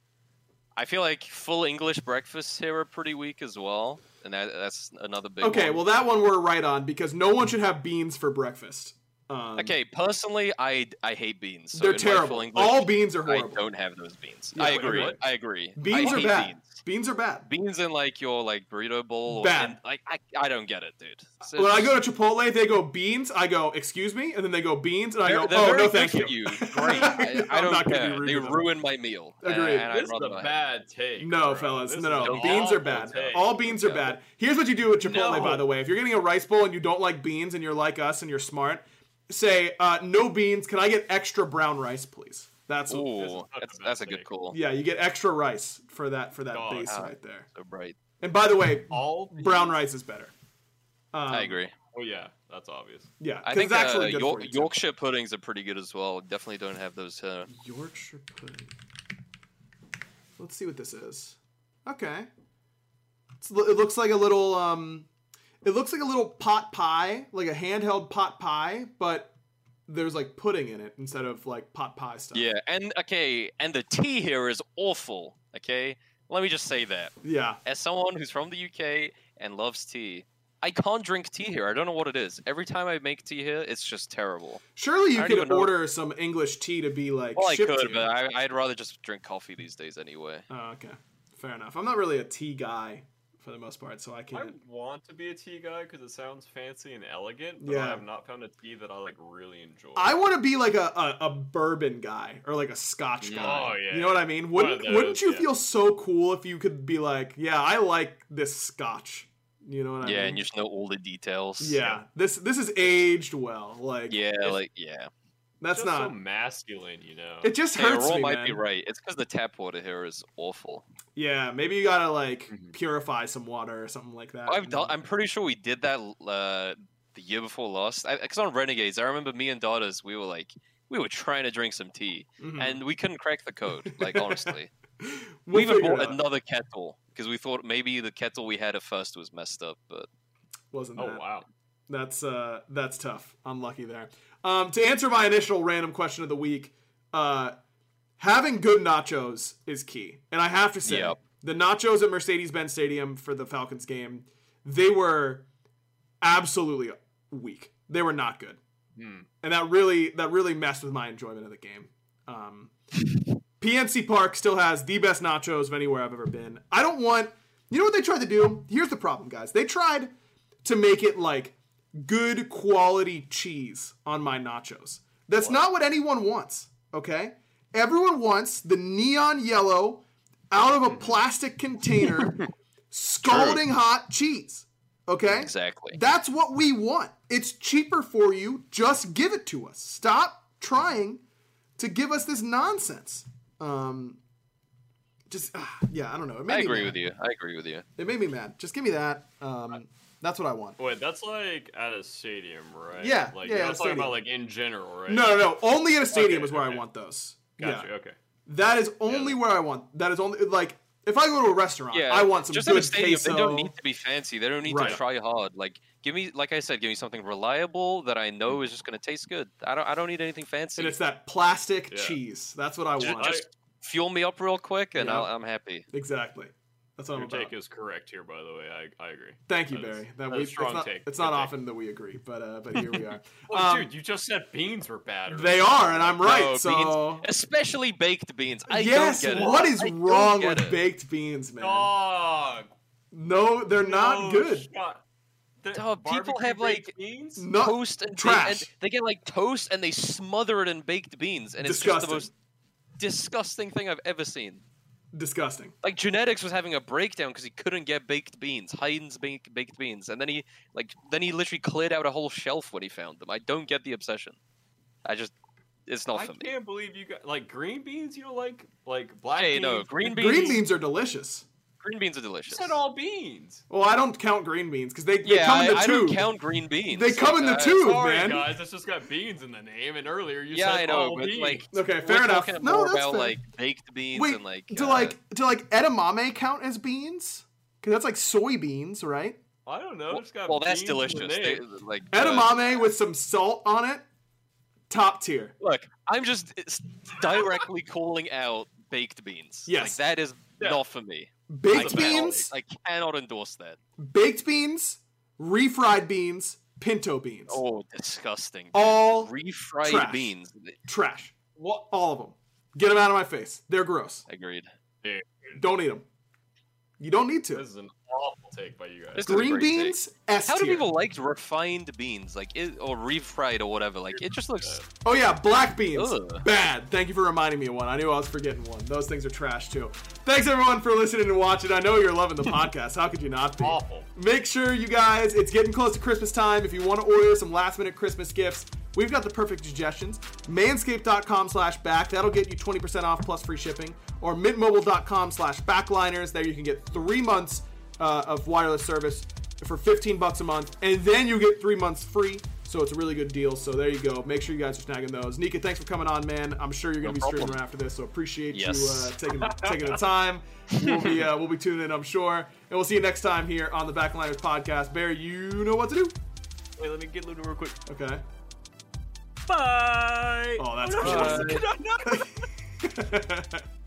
I feel like full English breakfasts here are pretty weak as well, and that, that's another big. Okay, one. well that one we're right on because no one should have beans for breakfast. Um, Okay, personally, I I hate beans. So they're in my full terrible. English, All beans are I horrible. don't have those beans. Yeah, I wait, agree. what? I agree. Beans I are hate bad. Beans. Beans are bad. Beans in like your like burrito bowl. Or Bad. in, like I, I don't get it, dude. It's When I just- go to Chipotle, they go beans. I go, excuse me, and then they go beans, and I They're, go, they're oh very no, good thank for you. Great. I, I I'm don't not gonna be care. rude They to them. ruin my meal. and- Agreed. And, I'd This is rather a not have bad take. No, bro. fellas, This no, is no. an Beans are awful bad. take. All beans are Yeah. bad. Here's what you do with Chipotle, No. by the way. If you're getting a rice bowl and you don't like beans and you're like us and you're smart, say, uh, no beans. Can I get extra brown rice, please? That's it. what, Ooh, not that's, the that's best a good take. call. yeah. You get extra rice for that for that God. base Ah. right there. So bright. And by the way, All brown beans? rice is better. Um, I agree. Oh yeah, that's obvious. Yeah, I 'cause think it's uh, actually good York, for you, too. Yorkshire puddings are pretty good as well. Definitely don't have those here. Yorkshire pudding. Let's see what this is. Okay. It's, it looks like a little um it looks like a little pot pie, like a handheld pot pie, but there's like pudding in it instead of like pot pie stuff. Yeah, and okay, and the tea here is awful. Okay, let me just say that. Yeah. As someone who's from the U K and loves tea, I can't drink tea here. I don't know what it is. Every time I make tea here, it's just terrible. Surely you I don't could even know- order some English tea to be like Well, I shipped to could, you. but I, I'd rather just drink coffee these days anyway. Oh, okay. Fair enough. I'm not really a tea guy for the most part, so I I can't. want to be a tea guy because it sounds fancy and elegant, but Yeah. I have not found a tea that I like really enjoy. I want to be like a, a, a bourbon guy or like a scotch guy. Oh, yeah. You know what I mean? One Wouldn't of Wouldn't those, you yeah. feel so cool if you could be like, yeah, I like this scotch. You know what I Yeah, mean? and you just know all the details. Yeah, this this is aged well. Like, Yeah, It's- like yeah. that's just not. so masculine, you know. It just Hey, hurts Raw me, might man. be right. It's because the tap water here is awful. Yeah, maybe you gotta like Mhm. purify some water or something like that. I've done, I'm pretty sure we did that uh, the year before last. Because on Renegades, I remember me and Daughters, we were like, we were trying to drink some tea, Mhm. and we couldn't crack the code. Like honestly, We'll we even figure it bought out. another kettle because we thought maybe the kettle we had at first was messed up. But Wasn't Oh that? wow. That's uh that's tough. Unlucky there. Um, to answer my initial random question of the week, uh, having good nachos is key, and I have to say Yep. the nachos at Mercedes-Benz Stadium for the Falcons game, they were absolutely weak. They were not good, Hmm. and that really that really messed with my enjoyment of the game. Um, P N C Park still has the best nachos of anywhere I've ever been. I don't want. You know what they tried to do? Here's the problem, guys. They tried to make it like good quality cheese on my nachos. That's not what anyone wants, okay? Everyone wants the neon yellow out of a plastic container scalding hot cheese, okay? exactly. That's what we want. It's cheaper for you. Just give it to us. Stop trying to give us this nonsense. Um, just, ah, yeah, I don't know. It made I me agree mad. with you. I agree with you. It made me mad. Just give me that. Um, that's what I want. Wait, that's like at a stadium, right? Yeah, Like yeah, you're at a not talking stadium. about like in general, right? No, no, no. Only at a stadium Okay, is where I okay. want those. Gotcha. Yeah. Okay. That is only where I want. That is only like if I go to a restaurant, Yeah, I want some just good at a stadium. queso. They don't need to be fancy. They don't need Right. to try hard. Like, give me, like I said, give me something reliable that I know is just gonna taste good. I don't, I don't need anything fancy. and it's that plastic Yeah. cheese. That's what I Ju- want. just fuel me up real quick, and Yeah. I'll, I'm happy. exactly. That's what Your I'm about. take is correct here, by the way. I, I agree. Thank you, That is- Barry. That that's we, a it's strong not, take. It's Good not take. often that we agree, but uh, but here we are. Well, Um, dude, you just said beans were bad. They are, and I'm right. No, so Especially baked beans. I yes, don't get it. what is I don't wrong get with it. baked beans, man? Dog. No, they're not No good. shot. The Dog, people barbecue have, like, baked beans. No, Toast and, ba- trash. and they get like toast and they smother it in baked beans, and it's Disgusting. just the most disgusting thing I've ever seen. Disgusting. Like Genetics was having a breakdown because he couldn't get baked beans, Hayden's baked baked beans, and then he like then he literally cleared out a whole shelf when he found them. I don't get the obsession. I just it's not I for me. can't believe you got like green beans. You don't like like black Hey, beans. no, green beans. Green beans are delicious. Green beans are You delicious. said all beans. Well, I don't count green beans because they, they yeah, come in the I, I tube. don't count green beans. They come in the Uh, tube, Sorry, man. guys. It's just got beans in the name, and earlier you Yeah, said I know, all but beans. like Okay, we're fair enough. talking No, more that's about fair. like baked beans Wait, and like do uh, like do like edamame count as beans? Because that's like soybeans, right? I don't know. It's got well, that's beans in the delicious. They, name. like uh, Edamame with some salt on it, top tier. Look, I'm just it's directly calling out baked beans. Yes. Like, that is Yeah. not for me. Baked I cannot- beans, I cannot endorse that. baked beans, refried beans, pinto beans. Oh, disgusting. All refried trash. beans. trash. What? All of them. Get them out of my face. They're gross. Agreed. Don't eat them. You don't need to. This is an awful take by you guys. This is a Green great take. beans, S How do tier. people like refined beans, like it, or refried or whatever? Like it just looks. Oh yeah, black beans. Ugh. Bad. Thank you for reminding me of one. I knew I was forgetting one. Those things are trash too. Thanks everyone for listening and watching. I know you're loving the podcast. How could you not be? Awful. Make sure you guys, it's getting close to Christmas time. If you want to order some last minute Christmas gifts, we've got the perfect suggestions. Manscaped.com slash back. That'll get you twenty percent off plus free shipping. Or mintmobile.com slash backliners. There you can get three months uh, of wireless service for fifteen bucks a month. And then you get three months free. So it's a really good deal. So there you go. Make sure you guys are snagging those. Nika, thanks for coming on, man. I'm sure you're going to No be streaming problem. after this. So appreciate Yes. you uh, taking, taking the time. We'll be, uh, we'll be tuning in, I'm sure. And we'll see you next time here on the Backliners podcast. Barry, you know what to do. Wait, let me get Luna real quick. Okay. Bye. Oh, that's no, cool. no, no, no.